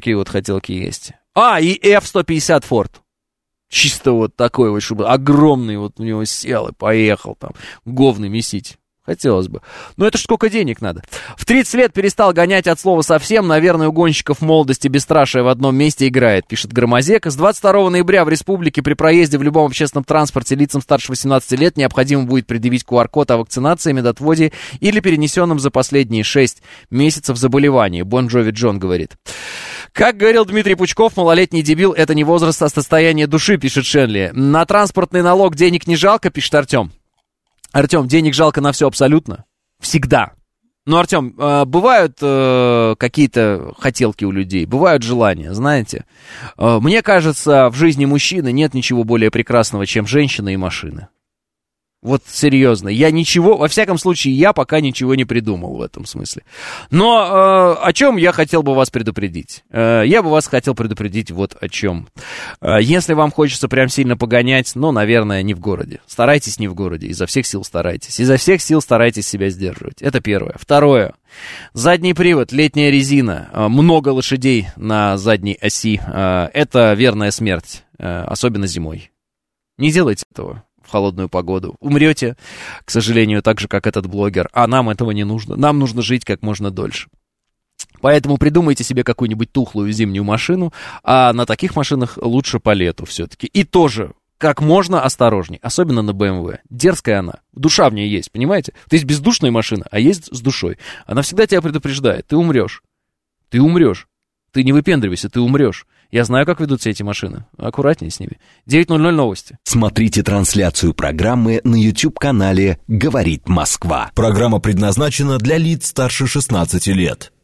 F-150 Ford. Чисто вот такой вот, чтобы огромный вот у него сел и поехал там, говны месить. Хотелось бы. Но это ж сколько денег надо. В 30 лет перестал гонять от слова совсем. Наверное, у гонщиков молодости бесстрашие в одном месте играет, пишет Громозека. С 22 ноября в республике при проезде в любом общественном транспорте лицам старше 18 лет необходимо будет предъявить QR-код о вакцинации, медотводе или перенесенном за последние 6 месяцев заболевании. Бон Джови Джон говорит. Как говорил Дмитрий Пучков, малолетний дебил — это не возраст, а состояние души, пишет Шенли. На транспортный налог денег не жалко, пишет Артем. Артем, денег жалко на все абсолютно. Всегда. Ну, Артем, бывают какие-то хотелки у людей, бывают желания, знаете. Мне кажется, в жизни мужчины нет ничего более прекрасного, чем женщина и машины. Вот серьезно, во всяком случае, я пока ничего не придумал в этом смысле. Но о чем я хотел бы вас предупредить? Я бы вас хотел предупредить вот о чем. Если вам хочется прям сильно погонять, наверное, не в городе. Старайтесь не в городе, изо всех сил старайтесь. Изо всех сил старайтесь себя сдерживать. Это первое. Второе. Задний привод, летняя резина, много лошадей на задней оси. Это верная смерть, особенно зимой. Не делайте этого. В холодную погоду. Умрете, к сожалению, так же, как этот блогер. А нам этого не нужно. Нам нужно жить как можно дольше. Поэтому придумайте себе какую-нибудь тухлую зимнюю машину, а на таких машинах лучше по лету все-таки. И тоже как можно осторожней, особенно на BMW. Дерзкая она, душа в ней есть, понимаете? То есть бездушная машина, а есть с душой. Она всегда тебя предупреждает, ты умрешь. Ты не выпендривайся, ты умрешь. Я знаю, как ведут все эти машины. Аккуратнее с ними. 9:00 новости. Смотрите трансляцию программы на YouTube-канале «Говорит Москва». Программа предназначена для лиц старше 16 лет.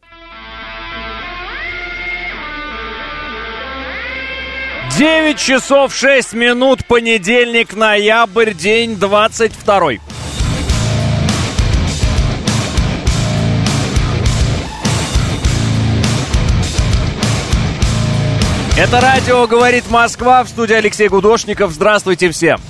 9 часов 6 минут, понедельник, ноябрь, день 22. Это радио «Говорит Москва», в студии Алексей Гудошников. Здравствуйте всем.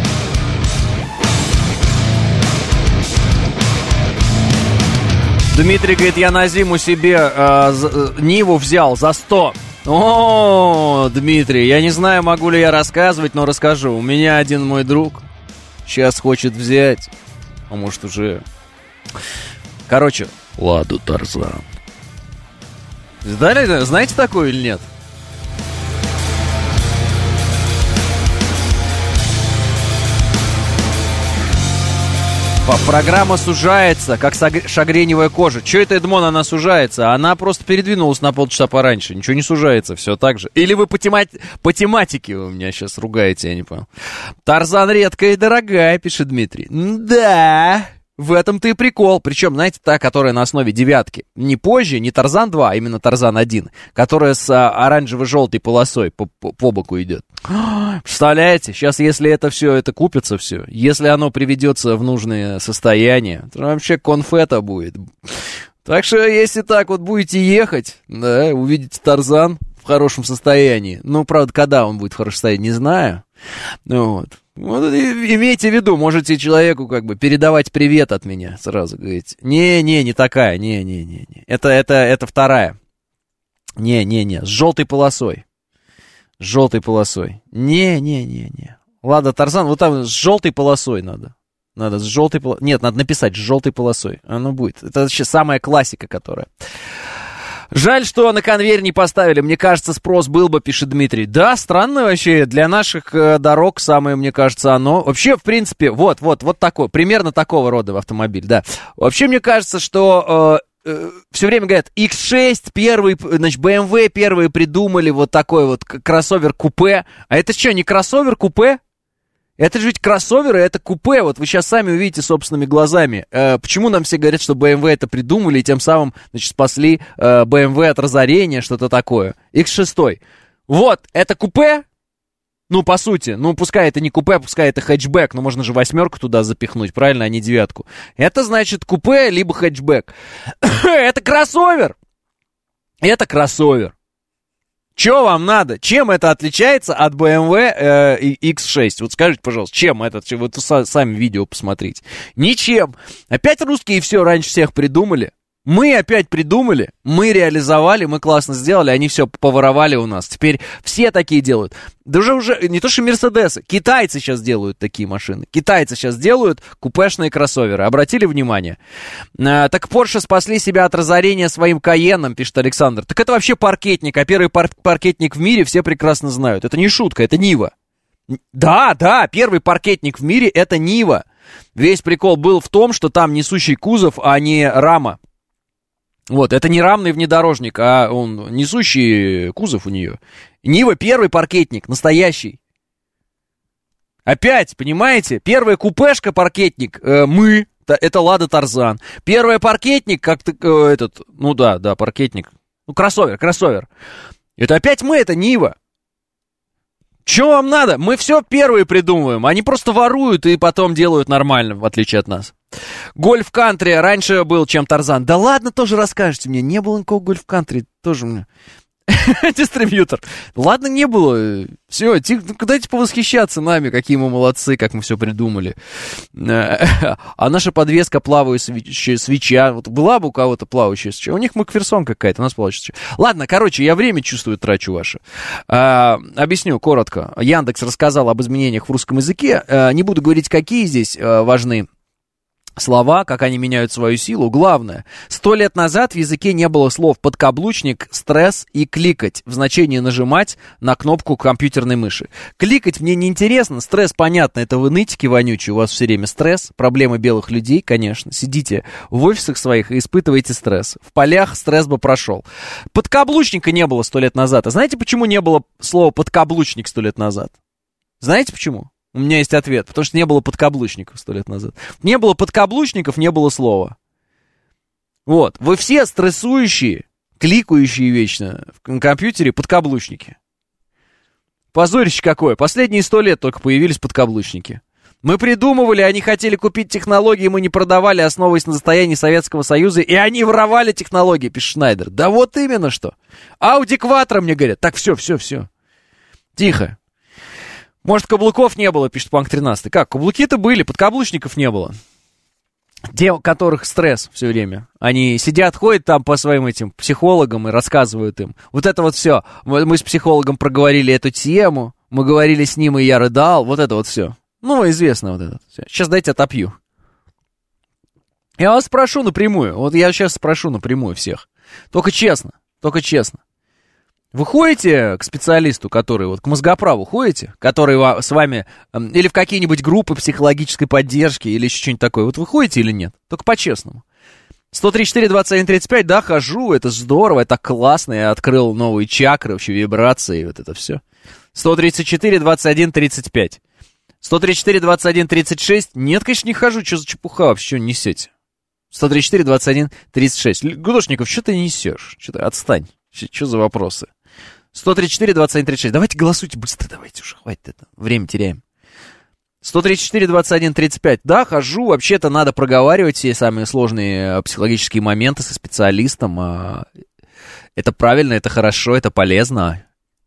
Дмитрий говорит, я на зиму себе Ниву взял за 100. О, Дмитрий, я не знаю, могу ли я рассказывать, но расскажу. У меня один мой друг сейчас хочет взять, а может уже... Короче, Ладу Тарзан. Знаете такое или нет? Программа сужается, как шагреневая кожа. Че это, Эдмон, она сужается? Она просто передвинулась на полчаса пораньше. Ничего не сужается, все так же. Или вы по тематике вы меня сейчас ругаете, я не понял. Тарзан редкая и дорогая, пишет Дмитрий. Да, в этом-то и прикол. Причем, знаете, та, которая на основе девятки. Не позже, не Тарзан 2, а именно Тарзан 1. Которая с оранжево-желтой полосой по боку идет. Представляете, сейчас если это все, это купится все, если оно приведется в нужное состояние, то вообще конфета будет. Так что, если так вот будете ехать, да, увидите Тарзан в хорошем состоянии. Ну, правда, когда он будет в хорошем состоянии, не знаю. Вот, имейте в виду, можете человеку как бы передавать привет от меня сразу, говорить. Не такая, не. Это вторая. Не, с желтой полосой. С желтой полосой. Не. Лада Тарзан, вот там с желтой полосой надо. Надо с желтой полосой. Нет, надо написать с желтой полосой. Оно будет. Это вообще самая классика, которая. Жаль, что на конвейер не поставили. Мне кажется, спрос был бы, пишет Дмитрий. Да, странно вообще. Для наших дорог самое, мне кажется, оно. Вообще, в принципе, вот такой, примерно такого рода автомобиль, да. Вообще, мне кажется, что... все время говорят, X6 первый, значит, BMW первые придумали вот такой вот кроссовер-купе. А это что, не кроссовер-купе? Это же ведь кроссоверы, это купе. Вот вы сейчас сами увидите собственными глазами. Почему нам все говорят, что BMW это придумали и тем самым, значит, спасли BMW от разорения, что-то такое. X6. Вот, это купе? Ну, по сути, ну, пускай это не купе, пускай это хэтчбэк, но можно же 8 туда запихнуть, правильно, а не 9. Это значит купе, либо хэтчбэк. Это кроссовер. Это кроссовер. Че вам надо? Чем это отличается от BMW X6? Вот скажите, пожалуйста, чем это? Вот сами видео посмотрите. Ничем. Опять русские все раньше всех придумали. Мы опять придумали, мы реализовали, мы классно сделали, они все поворовали у нас. Теперь все такие делают. Да уже не то что Мерседесы, китайцы сейчас делают такие машины. Китайцы сейчас делают купешные кроссоверы. Обратили внимание? Так Porsche спасли себя от разорения своим Кайенном, пишет Александр. Так это вообще паркетник, а первый паркетник в мире все прекрасно знают. Это не шутка, это Нива. Да, первый паркетник в мире это Нива. Весь прикол был в том, что там несущий кузов, а не рама. Вот, это не рамный внедорожник, а он несущий кузов у нее. Нива первый паркетник, настоящий. Опять, понимаете, первая купешка паркетник, это Лада Тарзан. Первая паркетник, паркетник, кроссовер. Это опять мы, это Нива. Чё вам надо? Мы все первые придумываем. Они просто воруют и потом делают нормально, в отличие от нас. Гольф-кантри раньше был, чем Тарзан. Да ладно, тоже расскажете мне. Не было никакого гольф-кантри. Тоже мне. Дистрибьютор. Ладно, не было. Все, дайте повосхищаться нами, какие мы молодцы, как мы все придумали. А наша подвеска плавающая свеча. Вот была бы у кого-то плавающая свеча. У них Макферсон какая-то, у нас плавающая свеча. Ладно, короче, я время чувствую, трачу ваше. Объясню коротко. Яндекс рассказал об изменениях в русском языке. Не буду говорить, какие здесь важны слова, как они меняют свою силу. Главное, 100 лет назад в языке не было слов подкаблучник, стресс и кликать в значении нажимать на кнопку компьютерной мыши. Кликать мне не интересно, стресс понятно, это вы нытики вонючие, у вас все время стресс, проблемы белых людей, конечно. Сидите в офисах своих и испытываете стресс. В полях стресс бы прошел. Подкаблучника не было 100 лет назад. А знаете, почему не было слова подкаблучник 100 лет назад? Знаете почему? У меня есть ответ, потому что не было подкаблучников 100 лет назад. Не было подкаблучников, не было слова. Вот, вы все стрессующие, кликающие вечно в компьютере подкаблучники. Позорище какое. Последние 100 лет только появились подкаблучники. Мы придумывали, они хотели купить технологии, мы не продавали, основываясь на состоянии Советского Союза, и они воровали технологии, пишет Шнайдер. Да вот именно что. Ауди Кваттро мне говорят. Так, все. Тихо. Может, каблуков не было, пишет Панк 13. Как, каблуки-то были, подкаблучников не было. Те, у которых стресс все время. Они сидят, ходят там по своим этим психологам и рассказывают им. Вот это вот все. Мы с психологом проговорили эту тему, мы говорили с ним, и я рыдал. Вот это вот все. Ну, известно вот это все. Сейчас дайте отопью. Я вас спрошу напрямую. Вот я сейчас спрошу напрямую всех. Только честно. Вы ходите к специалисту, который, вот к мозгоправу ходите, который с вами, или в какие-нибудь группы психологической поддержки, или еще что-нибудь такое, вот вы ходите или нет? Только по-честному. 134-21-35, да, хожу, это здорово, это классно, я открыл новые чакры, вообще вибрации, вот это все. 134-21-35. 134-21-36, нет, конечно, не хожу, что за чепуха вообще, что несете? 134-21-36, Гудошников, что ты несешь? Что ты, отстань, что за вопросы? 134-21-36. Давайте голосуйте быстро, давайте уже, хватит это, время теряем. 134-21-35. Да, хожу, вообще-то надо проговаривать все самые сложные психологические моменты со специалистом. Это правильно, это хорошо, это полезно.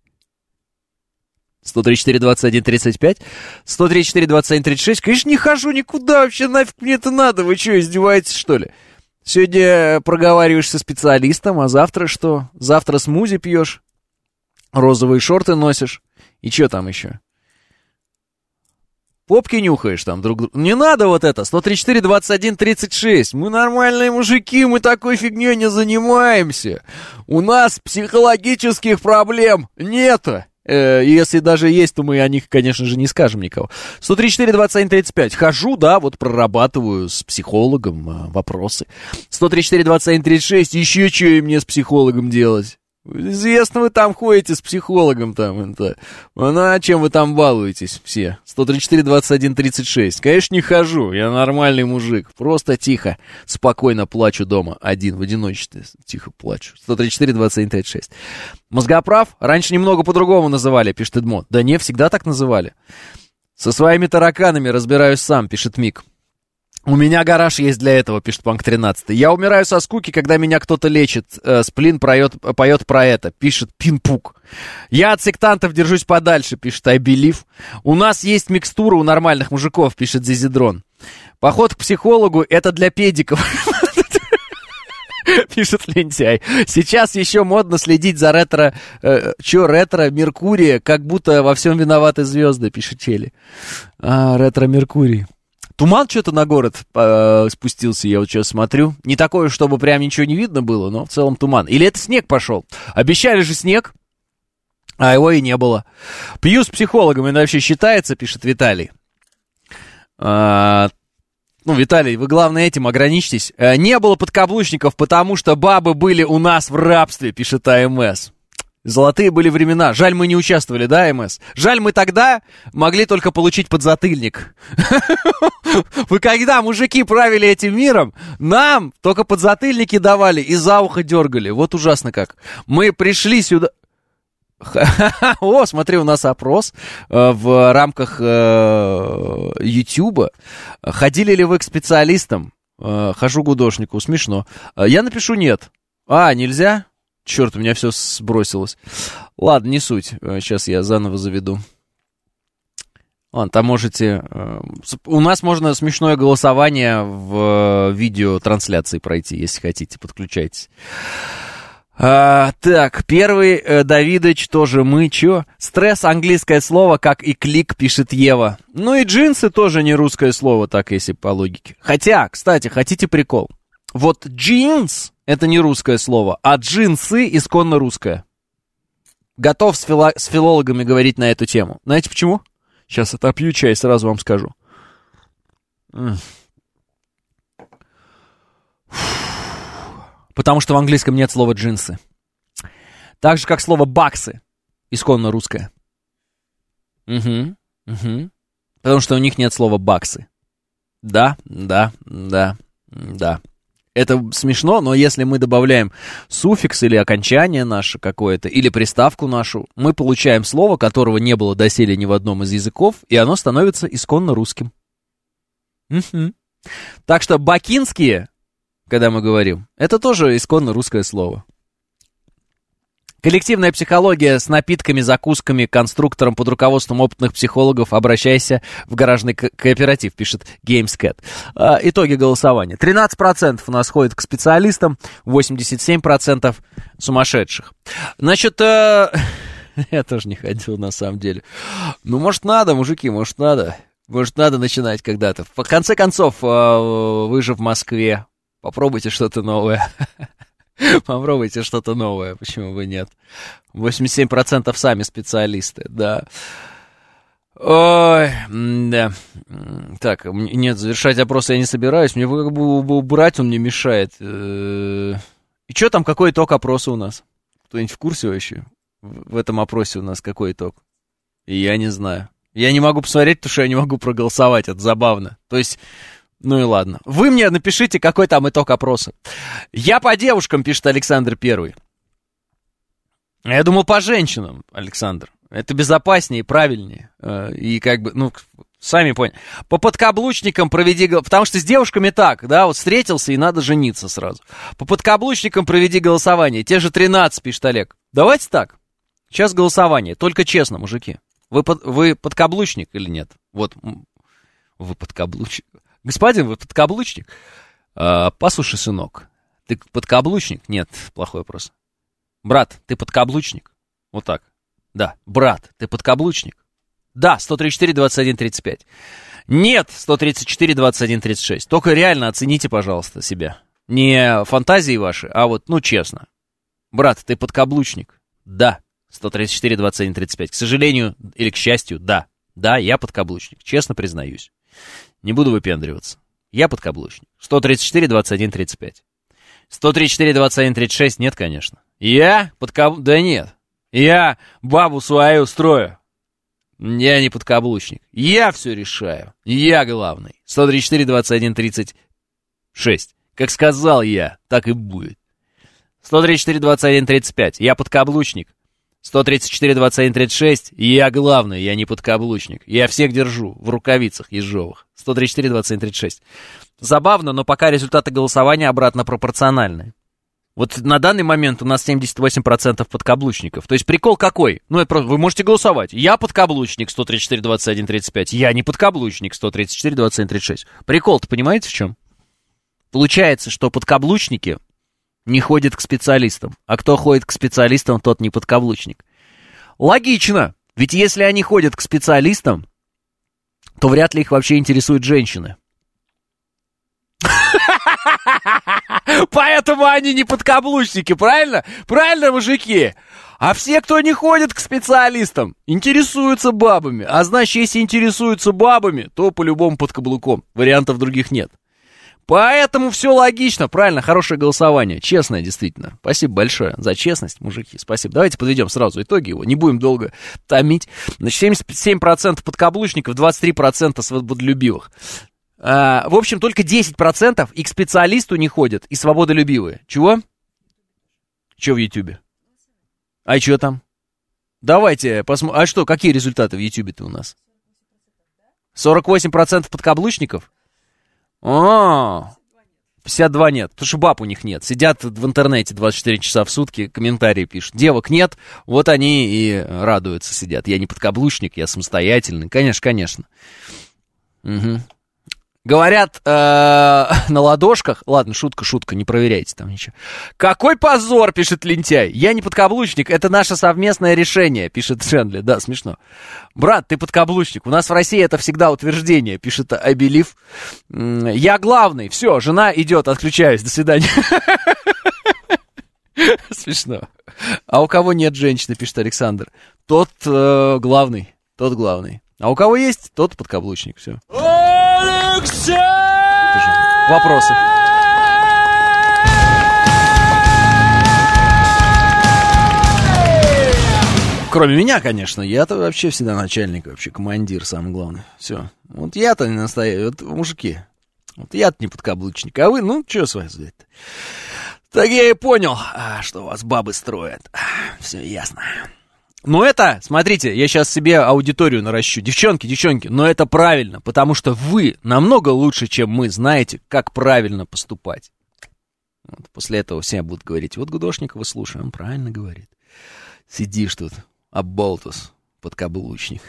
134-21-35. 134-21-36. Конечно, не хожу никуда, вообще нафиг мне это надо. Вы что, издеваетесь, что ли? Сегодня проговариваешь со специалистом, а завтра что? Завтра смузи пьешь, розовые шорты носишь. И что там еще? Попки нюхаешь там друг другу. Не надо вот это. 134-21-36. Мы нормальные мужики, мы такой фигней не занимаемся. У нас психологических проблем нету. Если даже есть, то мы о них, конечно же, не скажем никого. 134-21-35. Хожу, да, вот прорабатываю с психологом вопросы. 134-21-36. Еще что и мне с психологом делать? Известно, вы там ходите с психологом там. Это. Ну, а чем вы там балуетесь все? 134-21-36. Конечно, не хожу, я нормальный мужик. Просто тихо, спокойно плачу дома. Один, в одиночестве, тихо плачу. 134-21-36. Мозгоправ раньше немного по-другому называли, пишет Эдмон. Да не, всегда так называли. Со своими тараканами разбираюсь сам, пишет Мик. У меня гараж есть для этого, пишет Панк 13. Я умираю со скуки, когда меня кто-то лечит. Сплин поет про это, пишет Пинпук. Я от сектантов держусь подальше, пишет I Believe. У нас есть микстура у нормальных мужиков, пишет Зизидрон. Поход к психологу — это для педиков. Пишет Лентяй. Сейчас еще модно следить за ретро Меркурия, как будто во всем виноваты звезды, пишет Чели. Ретро Меркурий. Туман что-то на город спустился, я вот сейчас смотрю. Не такое, чтобы прям ничего не видно было, но в целом туман. Или это снег пошел? Обещали же снег, а его и не было. Пью с психологом, это вообще считается, пишет Виталий. Виталий, вы, главное, этим ограничьтесь. Не было подкаблучников, потому что бабы были у нас в рабстве, пишет АМС. Золотые были времена. Жаль, мы не участвовали, да, МС? Жаль, мы тогда могли только получить подзатыльник. Вы когда, мужики, правили этим миром, нам только подзатыльники давали и за ухо дергали. Вот ужасно как. Мы пришли сюда... О, смотри, у нас опрос в рамках Ютуба. Ходили ли вы к специалистам? Хожу к гудошнику, смешно. Я напишу нет. Нельзя? Черт, у меня все сбросилось. Ладно, не суть. Сейчас я заново заведу. Ладно, там можете... У нас можно смешное голосование в видеотрансляции пройти, если хотите, подключайтесь. Так, первый, Давидыч, тоже мы, чё? Стресс — английское слово, как и клик, пишет Ева. Ну и джинсы тоже не русское слово, так если по логике. Хотя, кстати, хотите прикол? Вот джинс — это не русское слово, а джинсы — исконно русское. Готов с филологами говорить на эту тему. Знаете почему? Сейчас отопью чай, сразу вам скажу. Потому что в английском нет слова джинсы. Так же, как слово баксы, исконно русское. Потому что у них нет слова баксы. Да. Это смешно, но если мы добавляем суффикс или окончание наше какое-то, или приставку нашу, мы получаем слово, которого не было доселе ни в одном из языков, и оно становится исконно русским. Так что бакинские, когда мы говорим, это тоже исконно русское слово. Коллективная психология с напитками, закусками, конструктором под руководством опытных психологов. Обращайся в гаражный кооператив, пишет GamesCat. Итоги голосования. 13% у нас ходит к специалистам, 87% сумасшедших. Значит, я тоже не ходил на самом деле. Ну, может, надо, мужики, может, надо. Может, надо начинать когда-то. В конце концов, вы же в Москве. Попробуйте что-то новое. Попробуйте что-то новое, почему бы нет. 87% сами специалисты, да. Ой, да. Так, нет, завершать опрос я не собираюсь. Мне как бы убрать он мне мешает. И что там, какой итог опроса у нас? Кто-нибудь в курсе вообще? В этом опросе у нас какой итог? Я не знаю. Я не могу посмотреть, потому что я не могу проголосовать, это забавно. То есть... Ну и ладно. Вы мне напишите, какой там итог опроса. Я по девушкам, пишет Александр Первый. Я думал, по женщинам, Александр. Это безопаснее и правильнее. И как бы, ну, сами поняли. По подкаблучникам проведи... Потому что с девушками так, да, вот встретился и надо жениться сразу. По подкаблучникам проведи голосование. Те же 13, пишет Олег. Давайте так. Сейчас голосование. Только честно, мужики. Вы подкаблучник или нет? Вот, вы подкаблучник. Господин, вы подкаблучник? Послушай, сынок, ты подкаблучник? Нет, плохой вопрос. Брат, ты подкаблучник? Вот так. Да. Брат, ты подкаблучник? Да, 134-21-35. Нет, 134-21-36. Только реально оцените, пожалуйста, себя. Не фантазии ваши, а вот, ну, честно. Брат, ты подкаблучник? Да, 134-21-35. К сожалению или к счастью, да. Да, я подкаблучник, честно признаюсь. Не буду выпендриваться. Я подкаблучник. 134-21-35. 134-21-36 нет, конечно. Я подкаблучник? Да нет. Я бабу свою строю. Я не подкаблучник. Я все решаю. Я главный. 134-21-36. Как сказал я, так и будет. 134-21-35. Я подкаблучник. 134-21-36, я главный, я не подкаблучник. Я всех держу в рукавицах ежовых. 134-21-36. Забавно, но пока результаты голосования обратно пропорциональны. Вот на данный момент у нас 78% подкаблучников. То есть прикол какой? Ну, это просто, вы можете голосовать. Я подкаблучник, 134-21-35. Я не подкаблучник, 134-21-36. Прикол-то понимаете в чем? Получается, что подкаблучники... не ходит к специалистам. А кто ходит к специалистам, тот не подкаблучник. Логично. Ведь если они ходят к специалистам, то вряд ли их вообще интересуют женщины. Поэтому они не подкаблучники, правильно? Правильно, мужики? А все, кто не ходит к специалистам, интересуются бабами. А значит, если интересуются бабами, то по-любому под каблуком. Вариантов других нет. Поэтому все логично, правильно, хорошее голосование, честное действительно. Спасибо большое за честность, мужики, спасибо. Давайте подведем сразу итоги его, не будем долго томить. Значит, 77% подкаблучников, 23% свободолюбивых. В общем, только 10% и к специалисту не ходят, и свободолюбивые. Чего? Че в Ютубе? А что там? Давайте посмотрим. А что, какие результаты в Ютубе-то у нас? 48% подкаблучников? 52 нет, потому что баб у них нет. Сидят в интернете 24 часа в сутки, комментарии пишут. Девок нет, вот они и радуются, сидят. Я не подкаблучник, я самостоятельный. Конечно, конечно. Угу. Говорят на ладошках. Ладно, шутка, не проверяйте там ничего. Какой позор, пишет лентяй. Я не подкаблучник, это наше совместное решение, пишет Шенли. Да, смешно. Брат, ты подкаблучник. У нас в России это всегда утверждение, пишет Абелив. Я главный. Все, жена идет, отключаюсь. До свидания. Смешно. А у кого нет женщины, пишет Александр. Тот главный. Тот главный. А у кого есть, тот подкаблучник. Все. Вопросы. Кроме меня, конечно. Я-то вообще всегда начальник, вообще командир, самый главный. Все. Вот я-то не настоящий. Вот мужики. Вот я-то не подкаблучник. А вы, ну, что с вами взять-то? Так я и понял, что вас бабы строят. Все ясно. Но это, смотрите, я сейчас себе аудиторию наращу. Девчонки, но это правильно, потому что вы намного лучше, чем мы, знаете, как правильно поступать. Вот, после этого все будут говорить, вот Гудошникова слушай, он правильно говорит. Сидишь тут, оболтус, подкаблучник.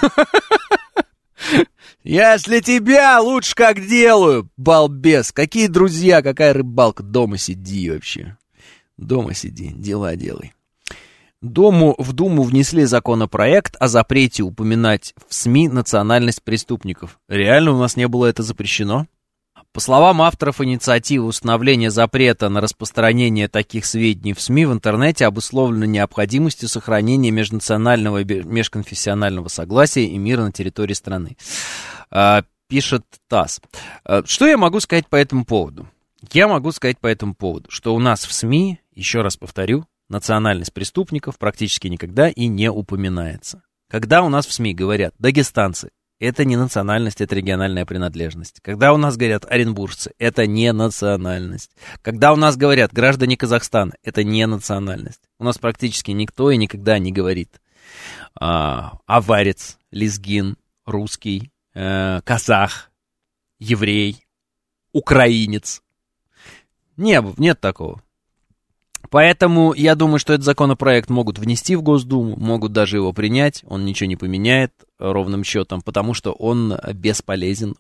Если тебя лучше как делаю, балбес. Какие друзья, какая рыбалка, дома сиди вообще. Дома сиди, дела делай. В Думу внесли законопроект о запрете упоминать в СМИ национальность преступников. Реально у нас не было это запрещено? По словам авторов инициативы, установление запрета на распространение таких сведений в СМИ в интернете обусловлено необходимостью сохранения межнационального и межконфессионального согласия и мира на территории страны. Пишет ТАСС. Что я могу сказать по этому поводу? Я могу сказать по этому поводу, что у нас в СМИ, еще раз повторю, национальность преступников практически никогда и не упоминается. Когда у нас в СМИ говорят «дагестанцы», это не национальность, это региональная принадлежность. Когда у нас говорят «оренбуржцы», это не национальность. Когда у нас говорят «граждане Казахстана», это не национальность. У нас практически никто и никогда не говорит аварец, лезгин, русский, казах, еврей, украинец. Нет такого. Поэтому я думаю, что этот законопроект могут внести в Госдуму, могут даже его принять, он ничего не поменяет ровным счетом, потому что он бесполезен,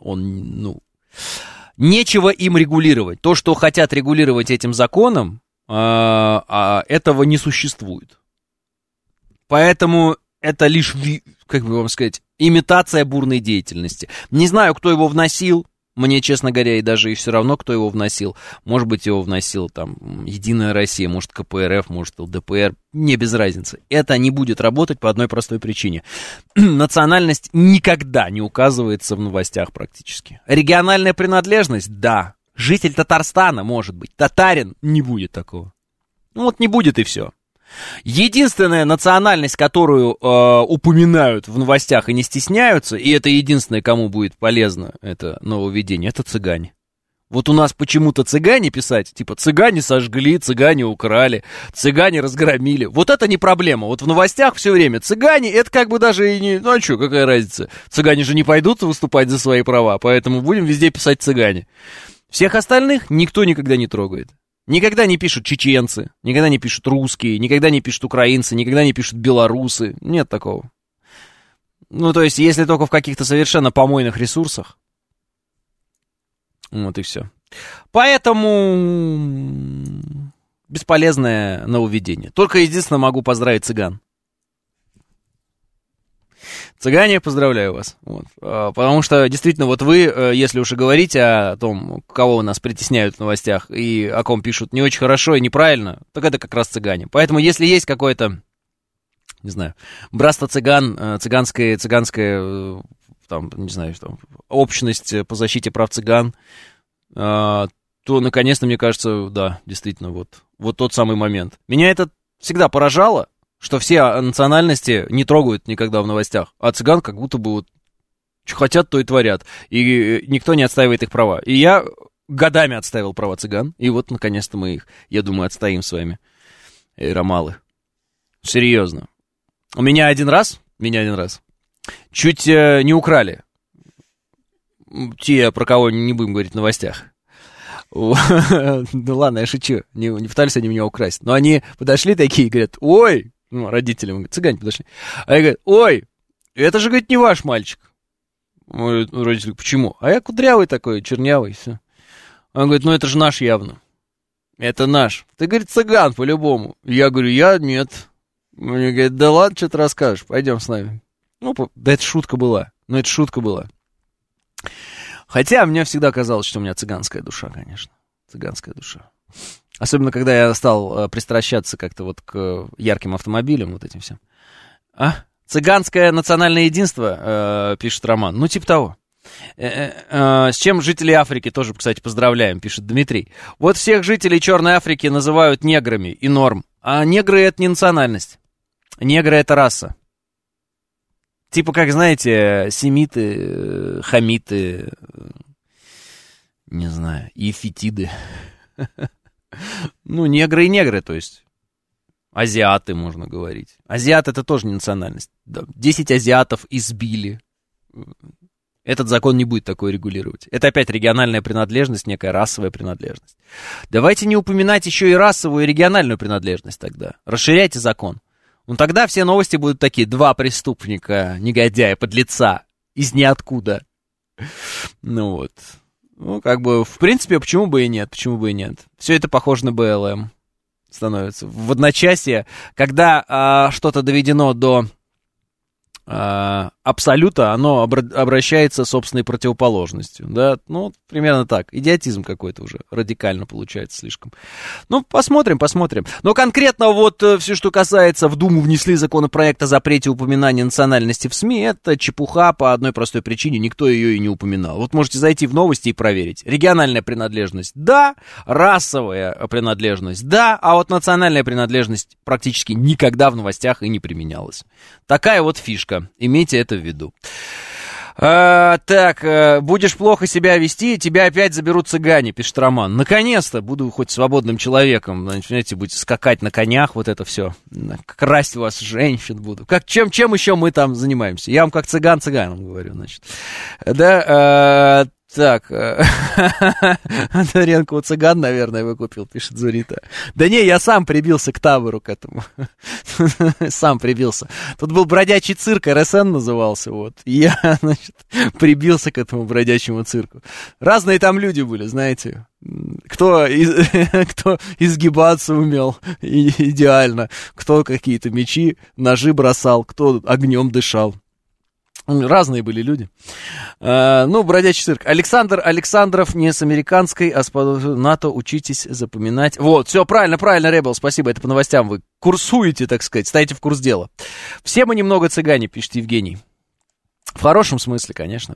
нечего им регулировать. То, что хотят регулировать этим законом, этого не существует. Поэтому это лишь, как бы вам сказать, имитация бурной деятельности. Не знаю, кто его вносил. Мне, честно говоря, и даже и все равно, кто его вносил. Может быть, его вносил там Единая Россия, может, КПРФ, может, ЛДПР. Мне без разницы. Это не будет работать по одной простой причине. Национальность никогда не указывается в новостях практически. Региональная принадлежность, да. Житель Татарстана, может быть. Татарин, не будет такого. Вот не будет и все. Единственная национальность, которую упоминают в новостях и не стесняются, и это единственное, кому будет полезно это нововведение, это цыгане. Вот у нас почему-то цыгане писать, типа цыгане сожгли, цыгане украли, цыгане разгромили. Вот это не проблема. Вот в новостях все время цыгане, это как бы даже и не... Ну а что, какая разница? Цыгане же не пойдут выступать за свои права, поэтому будем везде писать цыгане. Всех остальных никто никогда не трогает. Никогда не пишут чеченцы, никогда не пишут русские, никогда не пишут украинцы, никогда не пишут белорусы. Нет такого. Ну, то есть, если только в каких-то совершенно помойных ресурсах. Вот и все. Поэтому бесполезное нововведение. Только единственное могу поздравить цыган. Цыгане, поздравляю вас. Вот. Потому что, действительно, вот вы, если уж и говорите о том, кого у нас притесняют в новостях, и о ком пишут не очень хорошо и неправильно, так это как раз цыгане. Поэтому, если есть какое-то, не знаю, братство цыган, цыганская, там, не знаю, там, общность по защите прав цыган, то, наконец-то, мне кажется, да, действительно, вот тот самый момент. Меня это всегда поражало, что все национальности не трогают никогда в новостях, а цыган как будто бы вот что хотят, то и творят, и никто не отстаивает их права. И я годами отстаивал права цыган, и вот, наконец-то, мы их, я думаю, отстоим с вами, ромалы. Серьезно. Меня один раз чуть не украли. Те, про кого не будем говорить в новостях. Ну ладно, я шучу, не пытались они меня украсть. Но они подошли такие и говорят, ой, ну, родителям, цыгане подошли. А я говорю, ой, это же, говорит, не ваш мальчик. Родители, почему? А я кудрявый такой, чернявый, все. Он говорит, ну это же наш явно. Это наш. Ты, говорит, цыган по-любому. Я говорю, я нет. Мне говорит, да ладно, что ты расскажешь, пойдем с нами. Ну, да это шутка была. Хотя мне всегда казалось, что у меня цыганская душа, конечно. Цыганская душа. Особенно, когда я стал пристращаться как-то вот к ярким автомобилям, вот этим всем. Цыганское национальное единство, пишет Роман. Ну, типа того. С чем жители Африки тоже, кстати, поздравляем, пишет Дмитрий. Вот всех жителей Черной Африки называют неграми и норм. А негры — это не национальность. Негры — это раса. Типа, как, знаете, семиты, хамиты, не знаю, ефетиды. Ну, негры и негры, то есть. Азиаты, можно говорить. Азиат — это тоже не национальность. 10 азиатов избили. Этот закон не будет такое регулировать. Это опять региональная принадлежность, некая расовая принадлежность. Давайте не упоминать еще и расовую и региональную принадлежность тогда. Расширяйте закон. Ну тогда все новости будут такие: 2 преступника, негодяя, подлеца, из ниоткуда. Ну вот. Ну, как бы, в принципе, почему бы и нет, почему бы и нет. Все это похоже на БЛМ становится. В одночасье, когда что-то доведено до абсолюта, оно обращается собственной противоположностью, да, ну, примерно так, идиотизм какой-то уже, радикально получается слишком. Ну, посмотрим. Но конкретно вот все, что касается, в Думу внесли законопроект о запрете упоминания национальности в СМИ, это чепуха по одной простой причине, никто ее и не упоминал. Вот можете зайти в новости и проверить. Региональная принадлежность, да, расовая принадлежность, да, а вот национальная принадлежность практически никогда в новостях и не применялась. Такая вот фишка. Имейте это в виду. Так, будешь плохо себя вести, тебя опять заберут цыгане, пишет Роман. Наконец-то буду хоть свободным человеком. Знаете, будете скакать на конях, вот это все. Красть у вас женщин буду. Чем еще мы там занимаемся? Я вам как цыган-цыганом говорю, значит. Да, так, Андренко у цыган, наверное, выкупил, пишет Зурита. Да не, я сам прибился к табору, к этому. Сам прибился. Тут был бродячий цирк, РСН назывался, вот. И я, значит, прибился к этому бродячему цирку. Разные там люди были, знаете. Кто изгибаться умел идеально, кто какие-то мечи, ножи бросал, кто огнем дышал. Разные были люди. Ну, бродячий цирк. Александр Александров не с американской, а с НАТО. Учитесь запоминать. Вот, все, правильно, Ребел, спасибо. Это по новостям вы курсуете, так сказать, ставите в курс дела. Все мы немного цыгане, пишет Евгений. В хорошем смысле, конечно.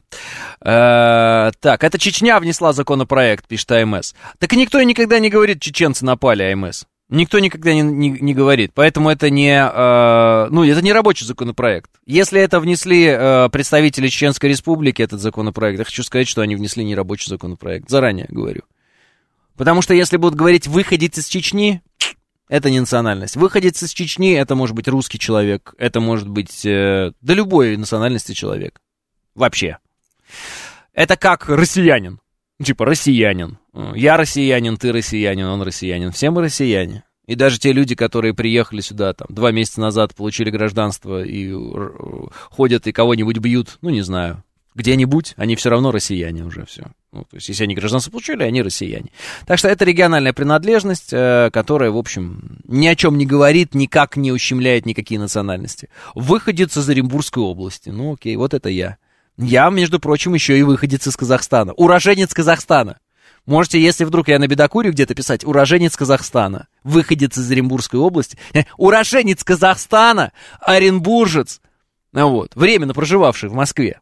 Так, это Чечня внесла законопроект, пишет АМС. Так и никто никогда не говорит, чеченцы напали, АМС. Никто никогда не говорит, поэтому это это не рабочий законопроект. Если это внесли представители Чеченской Республики, этот законопроект, я хочу сказать, что они внесли не рабочий законопроект, заранее говорю. Потому что если будут говорить «выходец из Чечни», это не национальность. Выходец из Чечни — это может быть русский человек, это может быть любой национальности человек. Вообще. Это как россиянин. Типа россиянин. Я россиянин, ты россиянин, он россиянин. Все мы россияне. И даже те люди, которые приехали сюда 2 месяца назад, получили гражданство и ходят и кого-нибудь бьют, не знаю, где-нибудь, они все равно россияне уже все. То есть, если они гражданство получили, они россияне. Так что это региональная принадлежность, которая, в общем, ни о чем не говорит, никак не ущемляет никакие национальности. Выходец из Оренбургской области. Ну, окей, вот это я. Я, между прочим, еще и выходец из Казахстана. Уроженец Казахстана. Можете, если вдруг я на бедокуре где-то писать, уроженец Казахстана, выходец из Оренбургской области, уроженец Казахстана, оренбуржец, временно проживавший в Москве.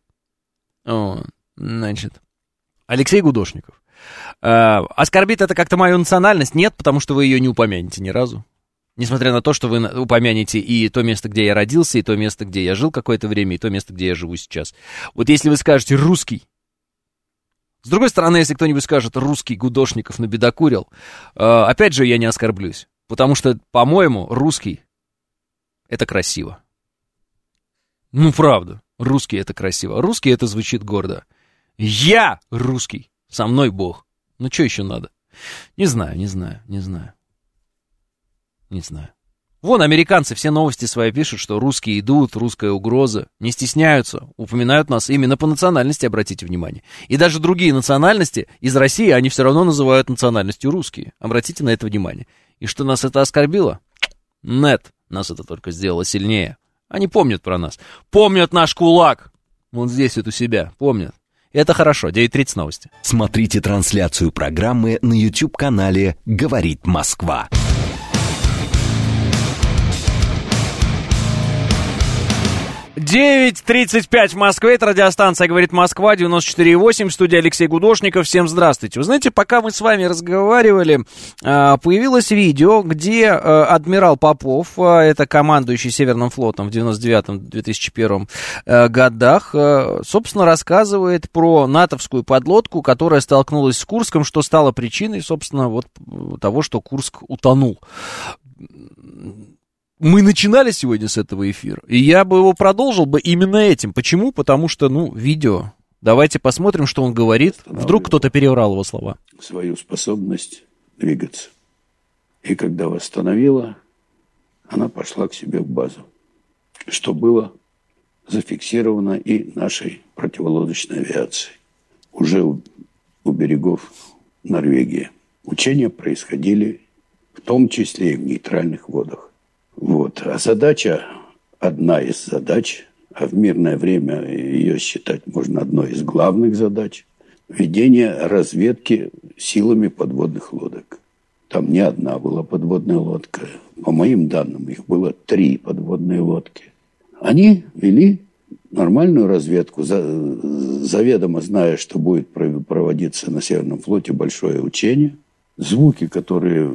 Значит, Алексей Гудошников. Оскорбит это как-то мою национальность? Нет, потому что вы ее не упомянете ни разу. Несмотря на то, что вы упомянете и то место, где я родился, и то место, где я жил какое-то время, и то место, где я живу сейчас. Вот если вы скажете «русский», с другой стороны, если кто-нибудь скажет «русский Гудошников набедокурил», опять же, я не оскорблюсь. Потому что, по-моему, русский — это красиво. Ну, правда, русский — это красиво. Русский — это звучит гордо. Я русский, со мной Бог. Ну, что еще надо? Не знаю. Вон, американцы все новости свои пишут, что русские идут, русская угроза. Не стесняются, упоминают нас именно по национальности, обратите внимание. И даже другие национальности из России, они все равно называют национальностью русские. Обратите на это внимание. И что нас это оскорбило? Нет, нас это только сделало сильнее. Они помнят про нас. Помнят наш кулак. Вот здесь вот у себя, помнят. Это хорошо, 9:30 новости. Смотрите трансляцию программы на YouTube-канале «Говорит Москва». 9:35 в Москве, это радиостанция «Говорит Москва», 94,8, в студии Алексей Гудошников. Всем здравствуйте. Вы знаете, пока мы с вами разговаривали, появилось видео, где адмирал Попов, это командующий Северным флотом в 99-2001 годах, собственно, рассказывает про натовскую подлодку, которая столкнулась с Курском, что стало причиной, собственно, вот того, что Курск утонул. мы начинали сегодня с этого эфира, и я бы его продолжил бы именно этим. Почему? Потому что, видео. Давайте посмотрим, что он говорит. Вдруг кто-то переврал его слова. Свою способность двигаться. И когда восстановила, она пошла к себе в базу. Что было зафиксировано и нашей противолодочной авиацией. Уже у берегов Норвегии. Учения происходили в том числе и в нейтральных водах. А задача, одна из задач, а в мирное время ее считать можно одной из главных задач, ведение разведки силами подводных лодок. Там не одна была подводная лодка. По моим данным, их было 3 подводные лодки. Они вели нормальную разведку, заведомо зная, что будет проводиться на Северном флоте большое учение. Звуки, которые,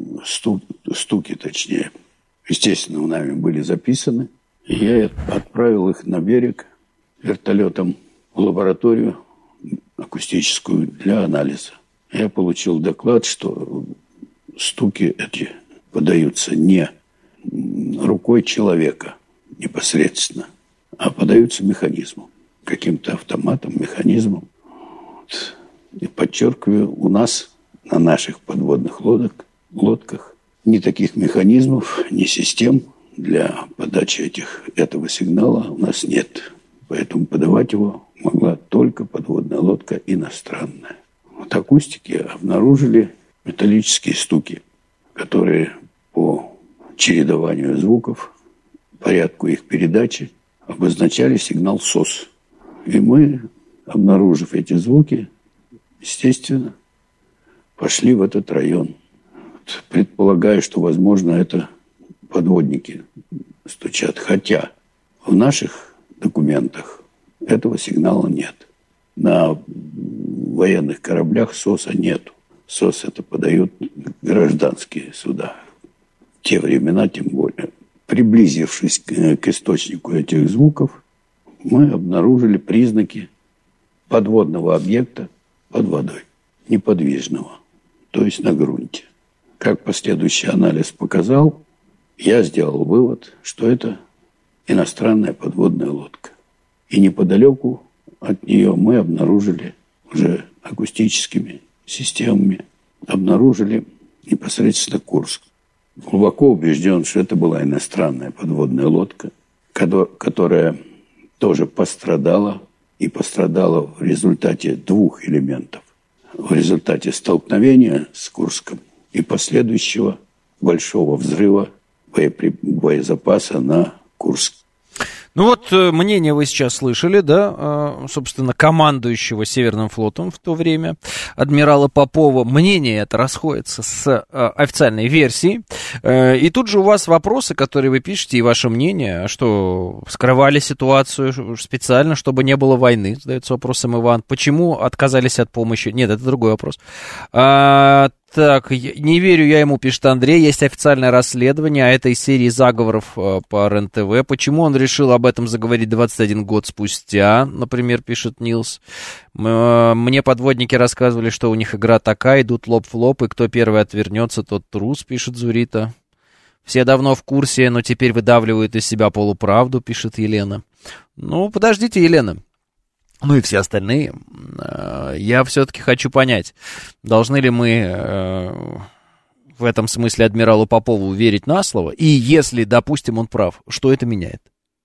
стуки точнее, естественно, нами были записаны. И я отправил их на берег вертолетом в лабораторию акустическую для анализа. Я получил доклад, что стуки эти подаются не рукой человека непосредственно, а подаются механизмом, каким-то автоматом, механизмом. И подчеркиваю, у нас на наших подводных лодках ни таких механизмов, ни систем для подачи этого сигнала у нас нет. Поэтому подавать его могла только подводная лодка иностранная. Акустики обнаружили металлические стуки, которые по чередованию звуков, порядку их передачи, обозначали сигнал СОС. И мы, обнаружив эти звуки, естественно, пошли в этот район. Предполагаю, что, возможно, это подводники стучат. Хотя в наших документах этого сигнала нет. На военных кораблях СОСа нету. СОС это подают гражданские суда. В те времена, тем более. Приблизившись к источнику этих звуков, мы обнаружили признаки подводного объекта под водой, неподвижного, то есть на грунте. Как последующий анализ показал, я сделал вывод, что это иностранная подводная лодка. И неподалеку от нее мы обнаружили уже акустическими системами, обнаружили непосредственно Курск. Глубоко убежден, что это была иностранная подводная лодка, которая тоже пострадала, и пострадала в результате 2 элементов. В результате столкновения с Курском и последующего большого взрыва боезапаса на Курск. Мнение вы сейчас слышали, да, собственно, командующего Северным флотом в то время, адмирала Попова. Мнение это расходится с официальной версией. И тут же у вас вопросы, которые вы пишете, и ваше мнение, что скрывали ситуацию специально, чтобы не было войны, задается вопросом Иван. Почему отказались от помощи? Нет, это другой вопрос. Так, не верю я ему, пишет Андрей, есть официальное расследование, а это из серии заговоров по РЕН-ТВ. Почему он решил об этом заговорить 21 год спустя, например, пишет Нилс. Мне подводники рассказывали, что у них игра такая, идут лоб в лоб, и кто первый отвернется, тот трус, пишет Зурита. Все давно в курсе, но теперь выдавливают из себя полуправду, пишет Елена. Подождите, Елена. И все остальные, я все-таки хочу понять, должны ли мы в этом смысле адмиралу Попову верить на слово, и если, допустим, он прав, что это меняет?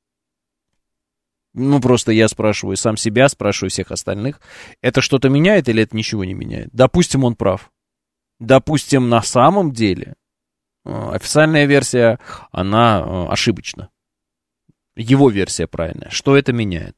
Просто я спрашиваю сам себя, спрашиваю всех остальных, это что-то меняет или это ничего не меняет? Допустим, он прав. Допустим, на самом деле официальная версия, она ошибочна. Его версия правильная. Что это меняет?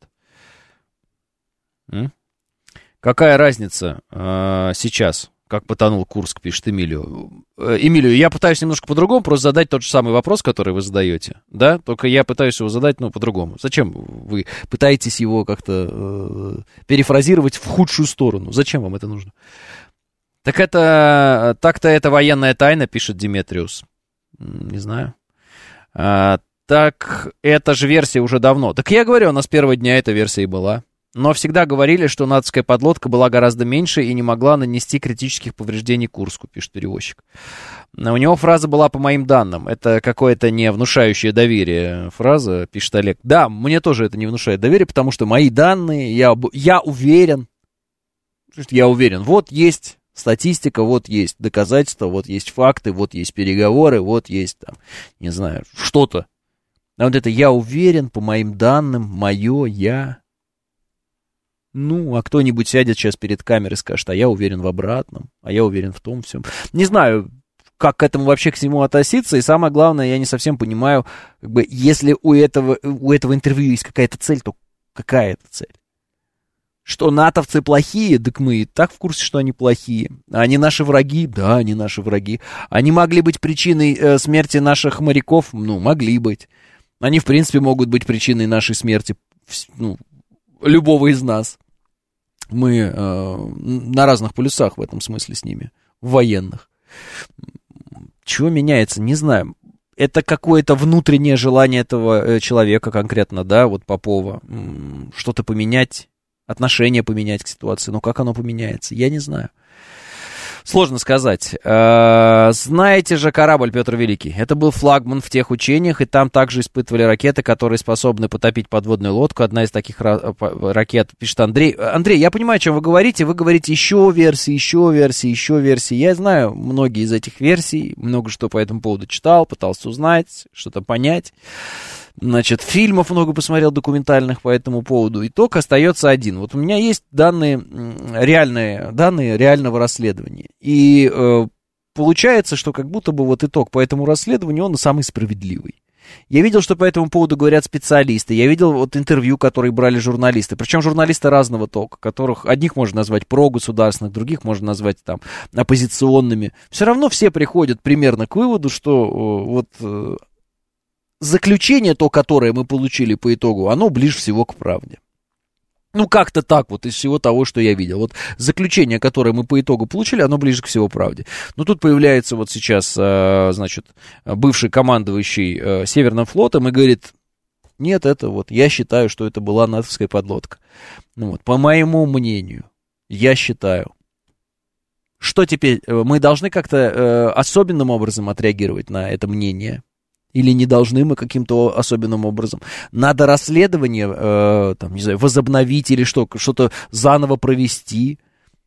Какая разница сейчас, как потонул Курск, пишет Эмилио. Эмилио, я пытаюсь немножко по-другому просто задать тот же самый вопрос, который вы задаете, да, только я пытаюсь его задать, по-другому. Зачем вы пытаетесь его как-то перефразировать в худшую сторону? Зачем вам это нужно? Так-то это военная тайна, пишет Диметриус. Не знаю. Так это же версия уже давно. Так я говорю, у нас с первого дня эта версия и была. Но всегда говорили, что натовская подлодка была гораздо меньше и не могла нанести критических повреждений Курску, пишет перевозчик. У него фраза была по моим данным. Это какое-то не внушающее доверие фраза, пишет Олег. Да, мне тоже это не внушает доверие, потому что мои данные, я уверен, вот есть статистика, вот есть доказательства, вот есть факты, вот есть переговоры, вот есть там, не знаю, что-то. А вот это я уверен, по моим данным, мое, я... Ну, а кто-нибудь сядет сейчас перед камерой и скажет, а я уверен в обратном, а я уверен в том всем. Не знаю, как к этому вообще к всему относиться, и самое главное, я не совсем понимаю, как бы, если у этого интервью есть какая-то цель, то какая это цель? Что натовцы плохие? Так мы и так в курсе, что они плохие. Они наши враги? Да, они наши враги. Они могли быть причиной смерти наших моряков? Ну, могли быть. Они, в принципе, могут быть причиной нашей смерти, ну, любого из нас. Мы на разных полюсах в этом смысле с ними, военных. Чего меняется, не знаю. Это какое-то внутреннее желание этого человека конкретно, да, вот Попова, что-то поменять, отношение поменять к ситуации. Но как оно поменяется, я не знаю. Сложно сказать. Знаете же корабль Петр Великий? Это был флагман в тех учениях, и там также испытывали ракеты, которые способны потопить подводную лодку. Одна из таких ракет, пишет Андрей. Андрей, я понимаю, о чем вы говорите. Вы говорите еще версии, еще версии, еще версии. Я знаю многие из этих версий, много что по этому поводу читал, пытался узнать, что-то понять. Значит, фильмов много посмотрел документальных по этому поводу. Итог остается один. Вот у меня есть данные реального расследования. И получается, что как будто бы вот итог по этому расследованию, он самый справедливый. Я видел, что по этому поводу говорят специалисты. Я видел вот интервью, которые брали журналисты. Причем журналисты разного толка, которых одних можно назвать прогосударственных, других можно назвать там оппозиционными. Все равно все приходят примерно к выводу, что заключение, то, которое мы получили по итогу, оно ближе всего к правде. Ну, как-то так вот из всего того, что я видел. Вот заключение, которое мы по итогу получили, оно ближе к всего правде. Но тут появляется вот сейчас, значит, бывший командующий Северным флотом и говорит, нет, это вот, я считаю, что это была натовская подлодка. Ну вот, по моему мнению, я считаю. Что теперь, мы должны как-то особенным образом отреагировать на это мнение? Или не должны мы каким-то особенным образом? Надо расследование, там, не знаю, возобновить или что-то заново провести.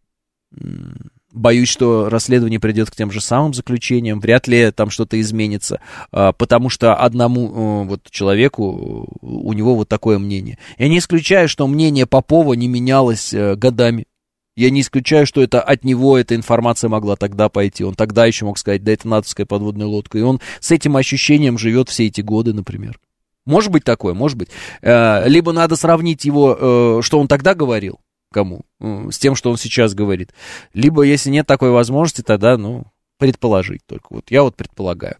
Боюсь, что расследование придет к тем же самым заключениям. Вряд ли там что-то изменится, потому что одному вот человеку, у него вот такое мнение. Я не исключаю, что мнение Попова не менялось годами. Я не исключаю, что это от него эта информация могла тогда пойти. Он тогда еще мог сказать, да, это натовская подводная лодка. И он с этим ощущением живет все эти годы, например. Может быть такое, может быть. Либо надо сравнить его, что он тогда говорил, кому, с тем, что он сейчас говорит. Либо, если нет такой возможности, тогда, предположить только. Вот я вот предполагаю.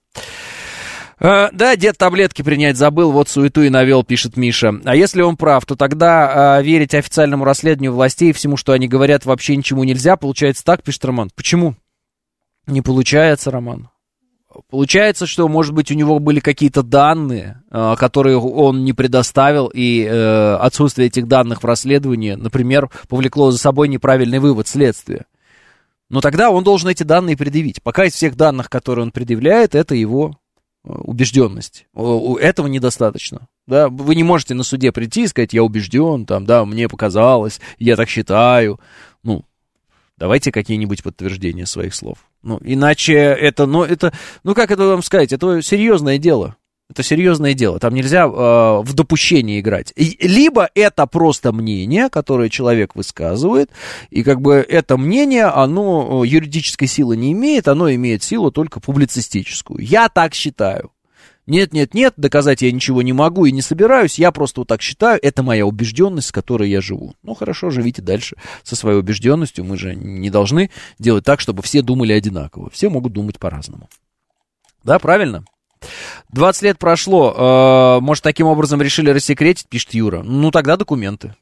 Да, дед таблетки принять забыл, вот суету и навел, пишет Миша. А если он прав, то тогда верить официальному расследованию властей и всему, что они говорят, вообще ничему нельзя. Получается так, пишет Роман. Почему? Не получается, Роман. Получается, что, может быть, у него были какие-то данные, которые он не предоставил, и отсутствие этих данных в расследовании, например, повлекло за собой неправильный вывод следствия. Но тогда он должен эти данные предъявить. Пока из всех данных, которые он предъявляет, это его убежденность. Этого недостаточно. Да? Вы не можете на суде прийти и сказать, я убежден, там, да, мне показалось, я так считаю. Давайте какие-нибудь подтверждения своих слов. Иначе это, как это вам сказать, это серьезное дело. Это серьезное дело. Там нельзя в допущение играть. Либо это просто мнение, которое человек высказывает, и как бы это мнение, оно юридической силы не имеет, оно имеет силу только публицистическую. Я так считаю. Нет, доказать я ничего не могу и не собираюсь, я просто вот так считаю, это моя убежденность, с которой я живу. Хорошо, живите дальше со своей убежденностью, мы же не должны делать так, чтобы все думали одинаково. Все могут думать по-разному. Да, правильно? 20 лет прошло, может, таким образом решили рассекретить, пишет Юра. Тогда документы.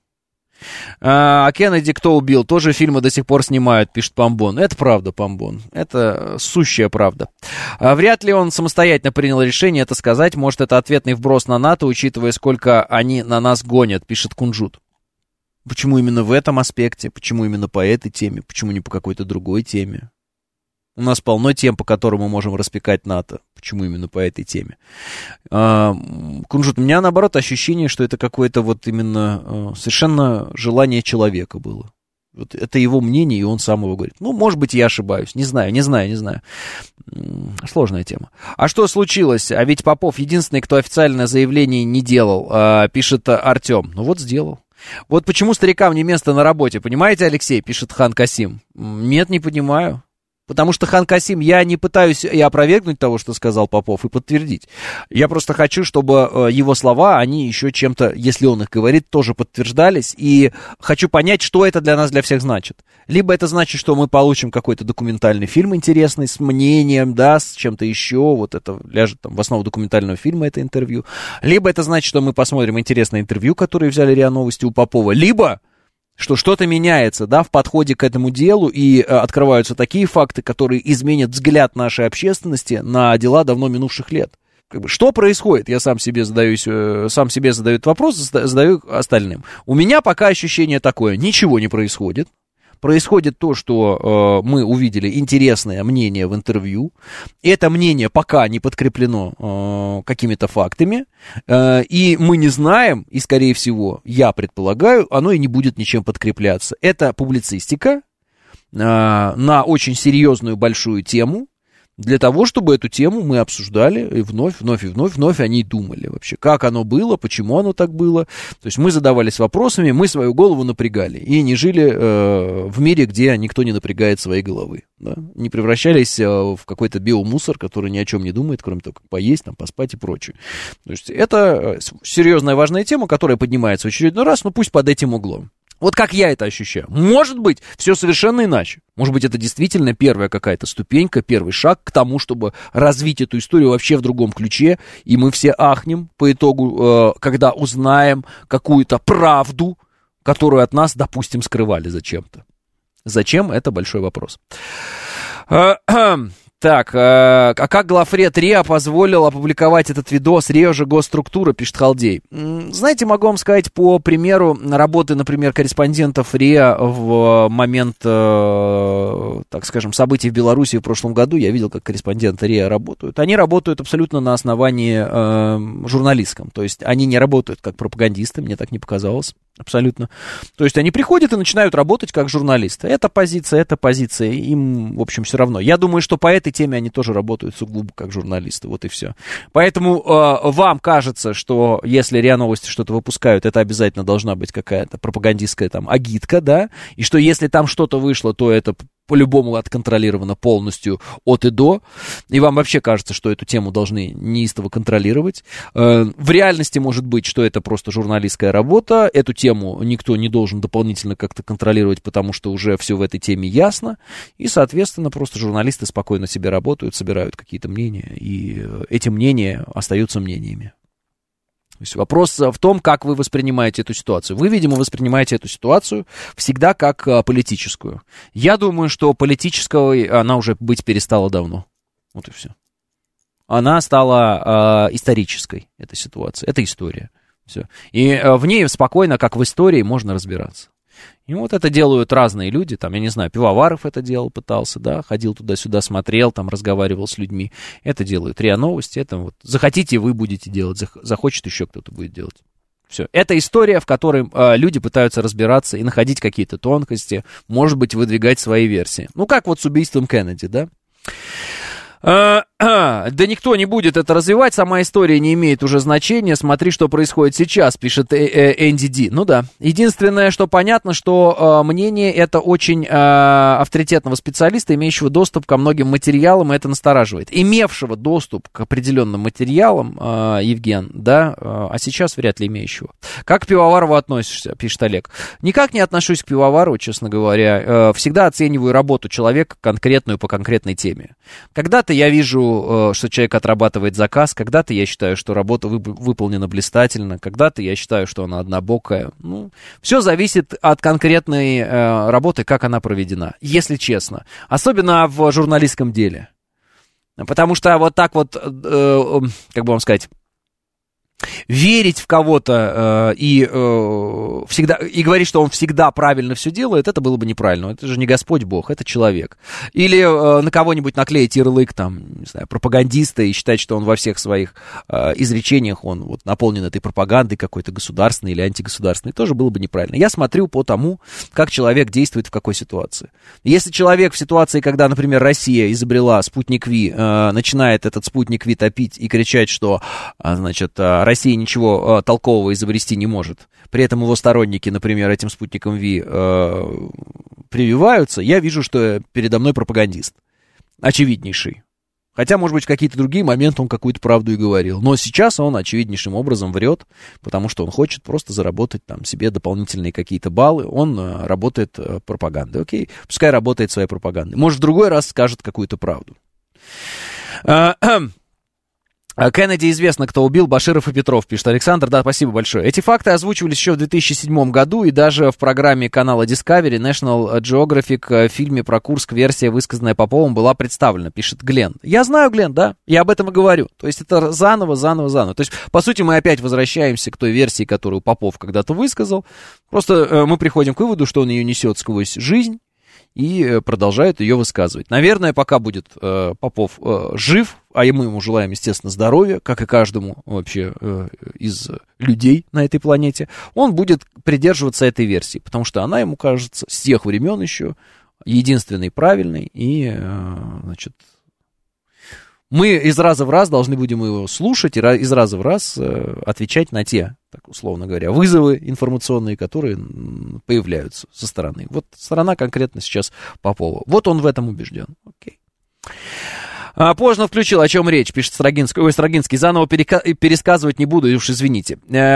А Кеннеди кто убил? Тоже фильмы до сих пор снимают, пишет Помбон. Это правда, Помбон. Это сущая правда. Вряд ли он самостоятельно принял решение это сказать. Может, это ответный вброс на НАТО, учитывая, сколько они на нас гонят, пишет Кунжут. Почему именно в этом аспекте? Почему именно по этой теме? Почему не по какой-то другой теме? У нас полно тем, по которым мы можем распекать НАТО. Почему именно по этой теме? Кунжут, у меня, наоборот, ощущение, что это какое-то вот именно совершенно желание человека было. Вот это его мнение, и он сам его говорит. Ну, может быть, я ошибаюсь. Не знаю. Сложная тема. А что случилось? А ведь Попов единственный, кто официальное заявление не делал, пишет Артем. Ну вот сделал. Вот почему старикам не место на работе, понимаете, Алексей, пишет Хан Касим. Нет, не понимаю. Потому что, Хан Касим, я не пытаюсь и опровергнуть того, что сказал Попов, и подтвердить. Я просто хочу, чтобы его слова, они еще чем-то, если он их говорит, тоже подтверждались. И хочу понять, что это для нас, для всех значит. Либо это значит, что мы получим какой-то документальный фильм интересный, с мнением, да, с чем-то еще. Вот это ляжет там в основу документального фильма, это интервью. Либо это значит, что мы посмотрим интересное интервью, которое взяли РИА Новости у Попова. Либо что что-то меняется, да, в подходе к этому делу, и открываются такие факты, которые изменят взгляд нашей общественности на дела давно минувших лет. Что происходит? Я сам себе задаю этот вопрос, задаю остальным. У меня пока ощущение такое: ничего не происходит. Происходит то, что мы увидели интересное мнение в интервью. Это мнение пока не подкреплено какими-то фактами. И мы не знаем, и, скорее всего, я предполагаю, оно и не будет ничем подкрепляться. Это публицистика на очень серьезную большую тему. Для того, чтобы эту тему мы обсуждали и вновь о ней думали вообще. Как оно было, почему оно так было. То есть мы задавались вопросами, мы свою голову напрягали. И не жили в мире, где никто не напрягает своей головы. Да? Не превращались в какой-то биомусор, который ни о чем не думает, кроме того, как поесть, там, поспать и прочее. То есть это серьезная важная тема, которая поднимается в очередной раз, но пусть под этим углом. Вот как я это ощущаю. Может быть, все совершенно иначе. Может быть, это действительно первая какая-то ступенька, первый шаг к тому, чтобы развить эту историю вообще в другом ключе, и мы все ахнем по итогу, когда узнаем какую-то правду, которую от нас, допустим, скрывали зачем-то. Зачем? Это большой вопрос. Так, а как главред РИА позволил опубликовать этот видос? РИА же госструктура, пишет Халдей. Знаете, могу вам сказать по примеру работы, например, корреспондентов РИА в момент, так скажем, событий в Беларуси в прошлом году. Я видел, как корреспонденты РИА работают. Они работают абсолютно на основании журналистском. То есть они не работают как пропагандисты, мне так не показалось. Абсолютно. То есть они приходят и начинают работать как журналисты. Эта позиция, им, в общем, все равно. Я думаю, что по этой теме они тоже работают сугубо как журналисты. Вот и все. Поэтому вам кажется, что если РИА Новости что-то выпускают, это обязательно должна быть какая-то пропагандистская там агитка, да? И что если там что-то вышло, то это по-любому отконтролировано полностью от и до, и вам вообще кажется, что эту тему должны неистово контролировать. В реальности может быть, что это просто журналистская работа, эту тему никто не должен дополнительно как-то контролировать, потому что уже все в этой теме ясно, и, соответственно, просто журналисты спокойно себе работают, собирают какие-то мнения, и эти мнения остаются мнениями. То есть вопрос в том, как вы воспринимаете эту ситуацию. Вы, видимо, воспринимаете эту ситуацию всегда как политическую. Я думаю, что политической она уже быть перестала давно. Вот и все. Она стала исторической, эта ситуация. Это история. Все. И в ней спокойно, как в истории, можно разбираться. И вот это делают разные люди, там, я не знаю, Пивоваров это делал, пытался, да, ходил туда-сюда, смотрел, там, разговаривал с людьми. Это делают РИА Новости, это вот, захотите, вы будете делать, захочет, еще кто-то будет делать. Все. Это история, в которой люди пытаются разбираться и находить какие-то тонкости, может быть, выдвигать свои версии. Ну, как вот с убийством Кеннеди, да? Да никто не будет это развивать, сама история не имеет уже значения, смотри, что происходит сейчас, пишет Энди Ди. Ну да, единственное, что понятно, что мнение это очень авторитетного специалиста, имеющего доступ ко многим материалам, и это настораживает. Имевшего доступ к определенным материалам, Евген, да, а сейчас вряд ли имеющего. Как к Пивоварову относишься, пишет Олег. Никак не отношусь к Пивоварову, честно говоря, всегда оцениваю работу человека конкретную по конкретной теме. Когда-то я вижу, что человек отрабатывает заказ, когда-то я считаю, что работа выполнена блистательно, когда-то я считаю, что она однобокая. Ну, все зависит от конкретной работы, как она проведена, если честно. Особенно в журналистском деле. Потому что вот так вот, как бы вам сказать, верить в кого-то всегда и говорить, что он всегда правильно все делает, это было бы неправильно. Это же не Господь Бог, это человек. Или на кого-нибудь наклеить ярлык, там, не знаю, пропагандиста и считать, что он во всех своих изречениях он вот наполнен этой пропагандой какой-то государственной или антигосударственной, тоже было бы неправильно. Я смотрю по тому, как человек действует в какой ситуации. Если человек в ситуации, когда, например, Россия изобрела спутник Ви, начинает этот спутник Ви топить и кричать, что, значит, Россия ничего толкового изобрести не может. При этом его сторонники, например, этим спутником Ви прививаются. Я вижу, что передо мной пропагандист. Очевиднейший. Хотя, может быть, в какие-то другие моменты он какую-то правду и говорил. Но сейчас он очевиднейшим образом врет, потому что он хочет просто заработать там себе дополнительные какие-то баллы. Он работает пропагандой. Окей, пускай работает своей пропагандой. Может, в другой раз скажет какую-то правду. Кеннеди известно, кто убил Баширов и Петров, пишет Александр. Да, спасибо большое. Эти факты озвучивались еще в 2007 году, и даже в программе канала Discovery National Geographic в фильме про Курск версия, высказанная Поповым, была представлена, пишет Глен. Я знаю, Глен, да, я об этом и говорю. То есть это заново. То есть, по сути, мы опять возвращаемся к той версии, которую Попов когда-то высказал. Просто мы приходим к выводу, что он ее несет сквозь жизнь и продолжает ее высказывать. Наверное, пока будет Попов жив, а мы ему желаем, естественно, здоровья, как и каждому вообще из людей на этой планете, он будет придерживаться этой версии, потому что она ему кажется с тех времен еще единственной правильной, и, значит, мы из раза в раз должны будем его слушать и из раза в раз отвечать на те, так условно говоря, вызовы информационные, которые появляются со стороны. Вот сторона конкретно сейчас Попова. Вот он в этом убежден. Окей. Поздно включил, о чем речь, пишет Строгинский. Заново пересказывать не буду, уж извините.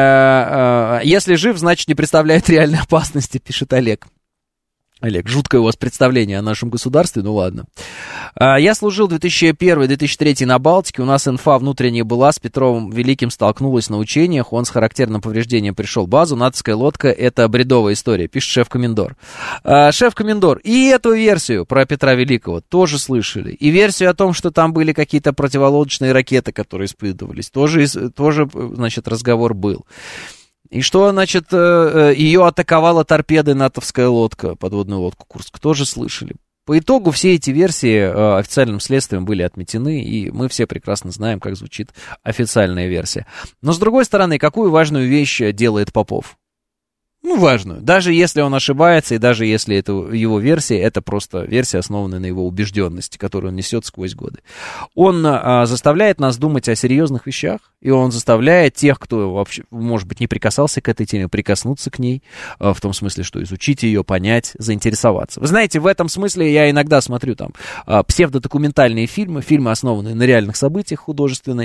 Если жив, значит, не представляет реальной опасности, пишет Олег. Олег, жуткое у вас представление о нашем государстве, ну ладно. Я служил 2001-2003 на Балтике, у нас инфа внутренняя была, с Петровым Великим столкнулась на учениях, он с характерным повреждением пришел в базу, натовская лодка, это бредовая история, пишет шеф-комендор. Шеф-комендор, и эту версию про Петра Великого тоже слышали, и версию о том, что там были какие-то противолодочные ракеты, которые испытывались, тоже значит, разговор был. И что, значит, ее атаковала торпедой натовская лодка, подводную лодку Курск, тоже слышали. По итогу все эти версии официальным следствием были отметены, и мы все прекрасно знаем, как звучит официальная версия. Но, с другой стороны, какую важную вещь делает Попов? Ну, важную. Даже если он ошибается, и даже если это его версия, это просто версия, основанная на его убежденности, которую он несет сквозь годы. Он заставляет нас думать о серьезных вещах, и он заставляет тех, кто вообще, может быть, не прикасался к этой теме, прикоснуться к ней, в том смысле, что изучить ее, понять, заинтересоваться. Вы знаете, в этом смысле я иногда смотрю там псевдодокументальные фильмы, основанные на реальных событиях художественные,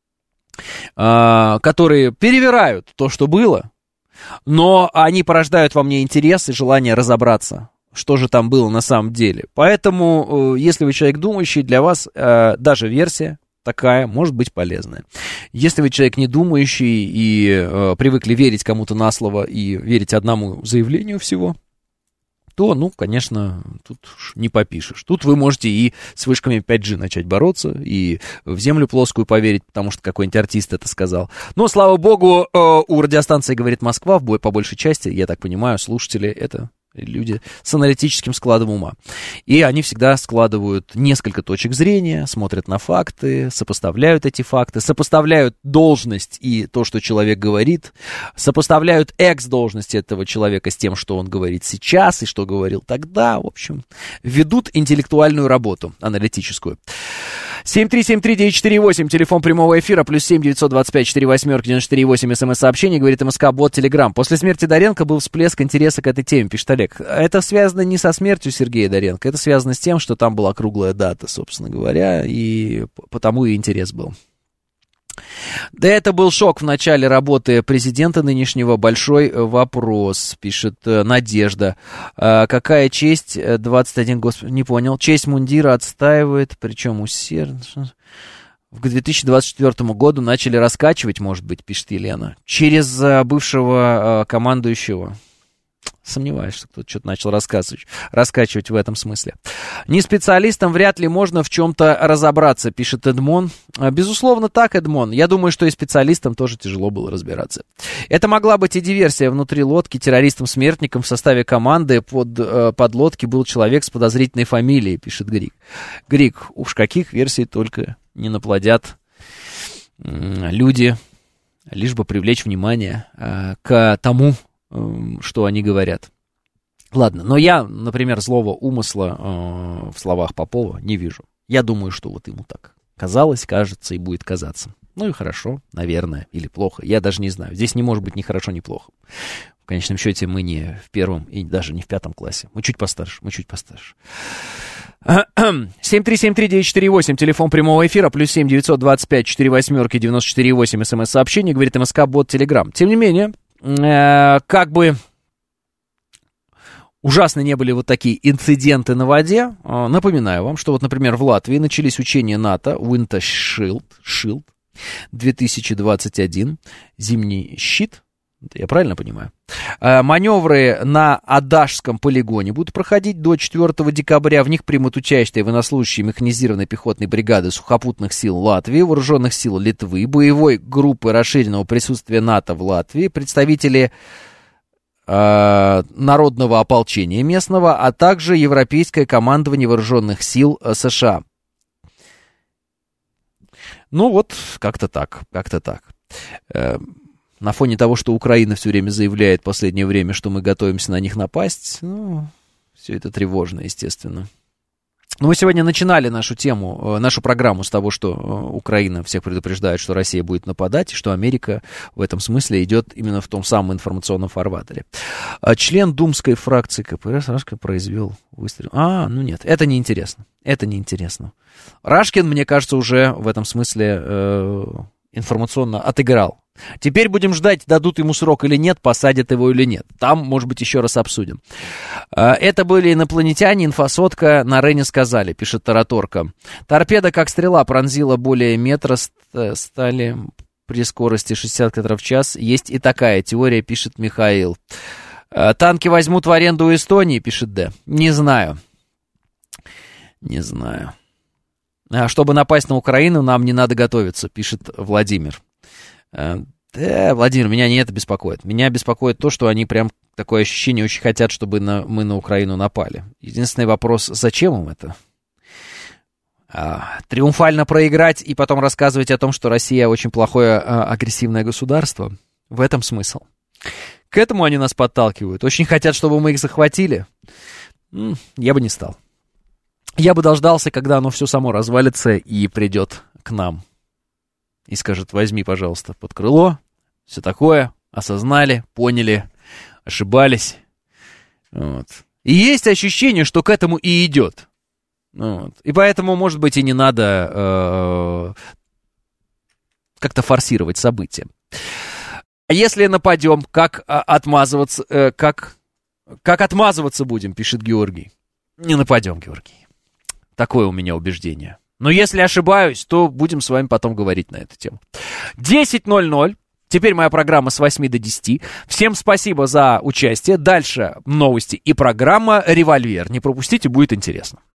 которые перевирают то, что было, но они порождают во мне интерес и желание разобраться, что же там было на самом деле. Поэтому, если вы человек думающий, для вас даже версия такая может быть полезная. Если вы человек не думающий и привыкли верить кому-то на слово и верить одному заявлению всего, то, ну, конечно, тут не попишешь. Тут вы можете и с вышками 5G начать бороться, и в землю плоскую поверить, потому что какой-нибудь артист это сказал. Но, слава богу, у радиостанции «Говорит Москва» по большей части, я так понимаю, слушатели — это люди с аналитическим складом ума. И они всегда складывают несколько точек зрения, смотрят на факты, сопоставляют эти факты, сопоставляют должность и то, что человек говорит, сопоставляют экс-должность этого человека с тем, что он говорит сейчас и что говорил тогда. В общем, ведут интеллектуальную работу аналитическую. 7373948, телефон прямого эфира, плюс 7-925-48-94-8, смс-сообщение, говорит МСК, бот, Телеграм. После смерти Доренко был всплеск интереса к этой теме, пишет Олег. Это связано не со смертью Сергея Доренко, это связано с тем, что там была круглая дата, собственно говоря, и потому и интерес был. Да, это был шок в начале работы президента нынешнего. Большой вопрос, пишет Надежда. Какая честь 21, господи, не понял. Честь мундира отстаивает, причем усердно. К 2024 году начали раскачивать, может быть, пишет Елена, через бывшего командующего. Сомневаюсь, что кто-то что-то начал раскачивать в этом смысле. Не специалистам вряд ли можно в чем-то разобраться, пишет Эдмон. Безусловно так, Эдмон. Я думаю, что и специалистам тоже тяжело было разбираться. Это могла быть и диверсия внутри лодки. Террористом-смертником в составе команды под лодки был человек с подозрительной фамилией, пишет Грик. Грик, уж каких версий только не наплодят люди, лишь бы привлечь внимание к тому, что они говорят. Ладно, но я, например, злого умысла в словах Попова не вижу. Я думаю, что вот ему так казалось, кажется и будет казаться. Ну и хорошо, наверное, или плохо. Я даже не знаю. Здесь не может быть ни хорошо, ни плохо. В конечном счете мы не в первом и даже не в 5 классе. Мы чуть постарше. 7373948, телефон прямого эфира, +7 925 48 94 8, смс-сообщение, говорит МСК, бот Телеграм. Тем не менее, как бы ужасно не были вот такие инциденты на воде, напоминаю вам, что вот, например, в Латвии начались учения НАТО Winter Shield 2021, зимний щит, я правильно понимаю? Маневры на Адашском полигоне будут проходить до 4 декабря. В них примут участие военнослужащие механизированной пехотной бригады сухопутных сил Латвии, вооруженных сил Литвы, боевой группы расширенного присутствия НАТО в Латвии, представители народного ополчения местного, а также Европейское командование вооруженных сил США. Ну вот, как-то так. На фоне того, что Украина все время заявляет в последнее время, что мы готовимся на них напасть, ну, все это тревожно, естественно. Но мы сегодня начинали нашу программу с того, что Украина всех предупреждает, что Россия будет нападать, и что Америка в этом смысле идет именно в том самом информационном фарватере. Член думской фракции КПРС Рашкин произвел выстрел. Ну нет, это неинтересно. Рашкин, мне кажется, уже в этом смысле информационно отыграл. Теперь будем ждать, дадут ему срок или нет, посадят его или нет. Там, может быть, еще раз обсудим. Это были инопланетяне, инфосотка на Рене сказали, пишет Тараторка. Торпеда, как стрела, пронзила более метра, стали при скорости 60 км в час. Есть и такая теория, пишет Михаил. Танки возьмут в аренду у Эстонии, пишет Д. Не знаю. Чтобы напасть на Украину, нам не надо готовиться, пишет Владимир. Владимир, меня не это беспокоит. Меня беспокоит то, что они прям такое ощущение очень хотят, чтобы мы на Украину напали. Единственный вопрос, зачем им это? Триумфально проиграть и потом рассказывать о том, что Россия очень плохое агрессивное государство. В этом смысл. К этому они нас подталкивают. Очень хотят, чтобы мы их захватили. Я бы не стал. Я бы дождался, когда оно все само развалится и придет к нам. И скажет: возьми, пожалуйста, под крыло. Все такое. Осознали, поняли, ошибались. Вот. И есть ощущение, что к этому и идет. Вот. И поэтому, может быть, и не надо как-то форсировать события. А если нападем, как отмазываться, как отмазываться будем, пишет Георгий. Не нападем, Георгий. Такое у меня убеждение. Но если ошибаюсь, то будем с вами потом говорить на эту тему. 10:00. Теперь моя программа с 8 до 10. Всем спасибо за участие. Дальше новости и программа «Револьвер». Не пропустите, будет интересно.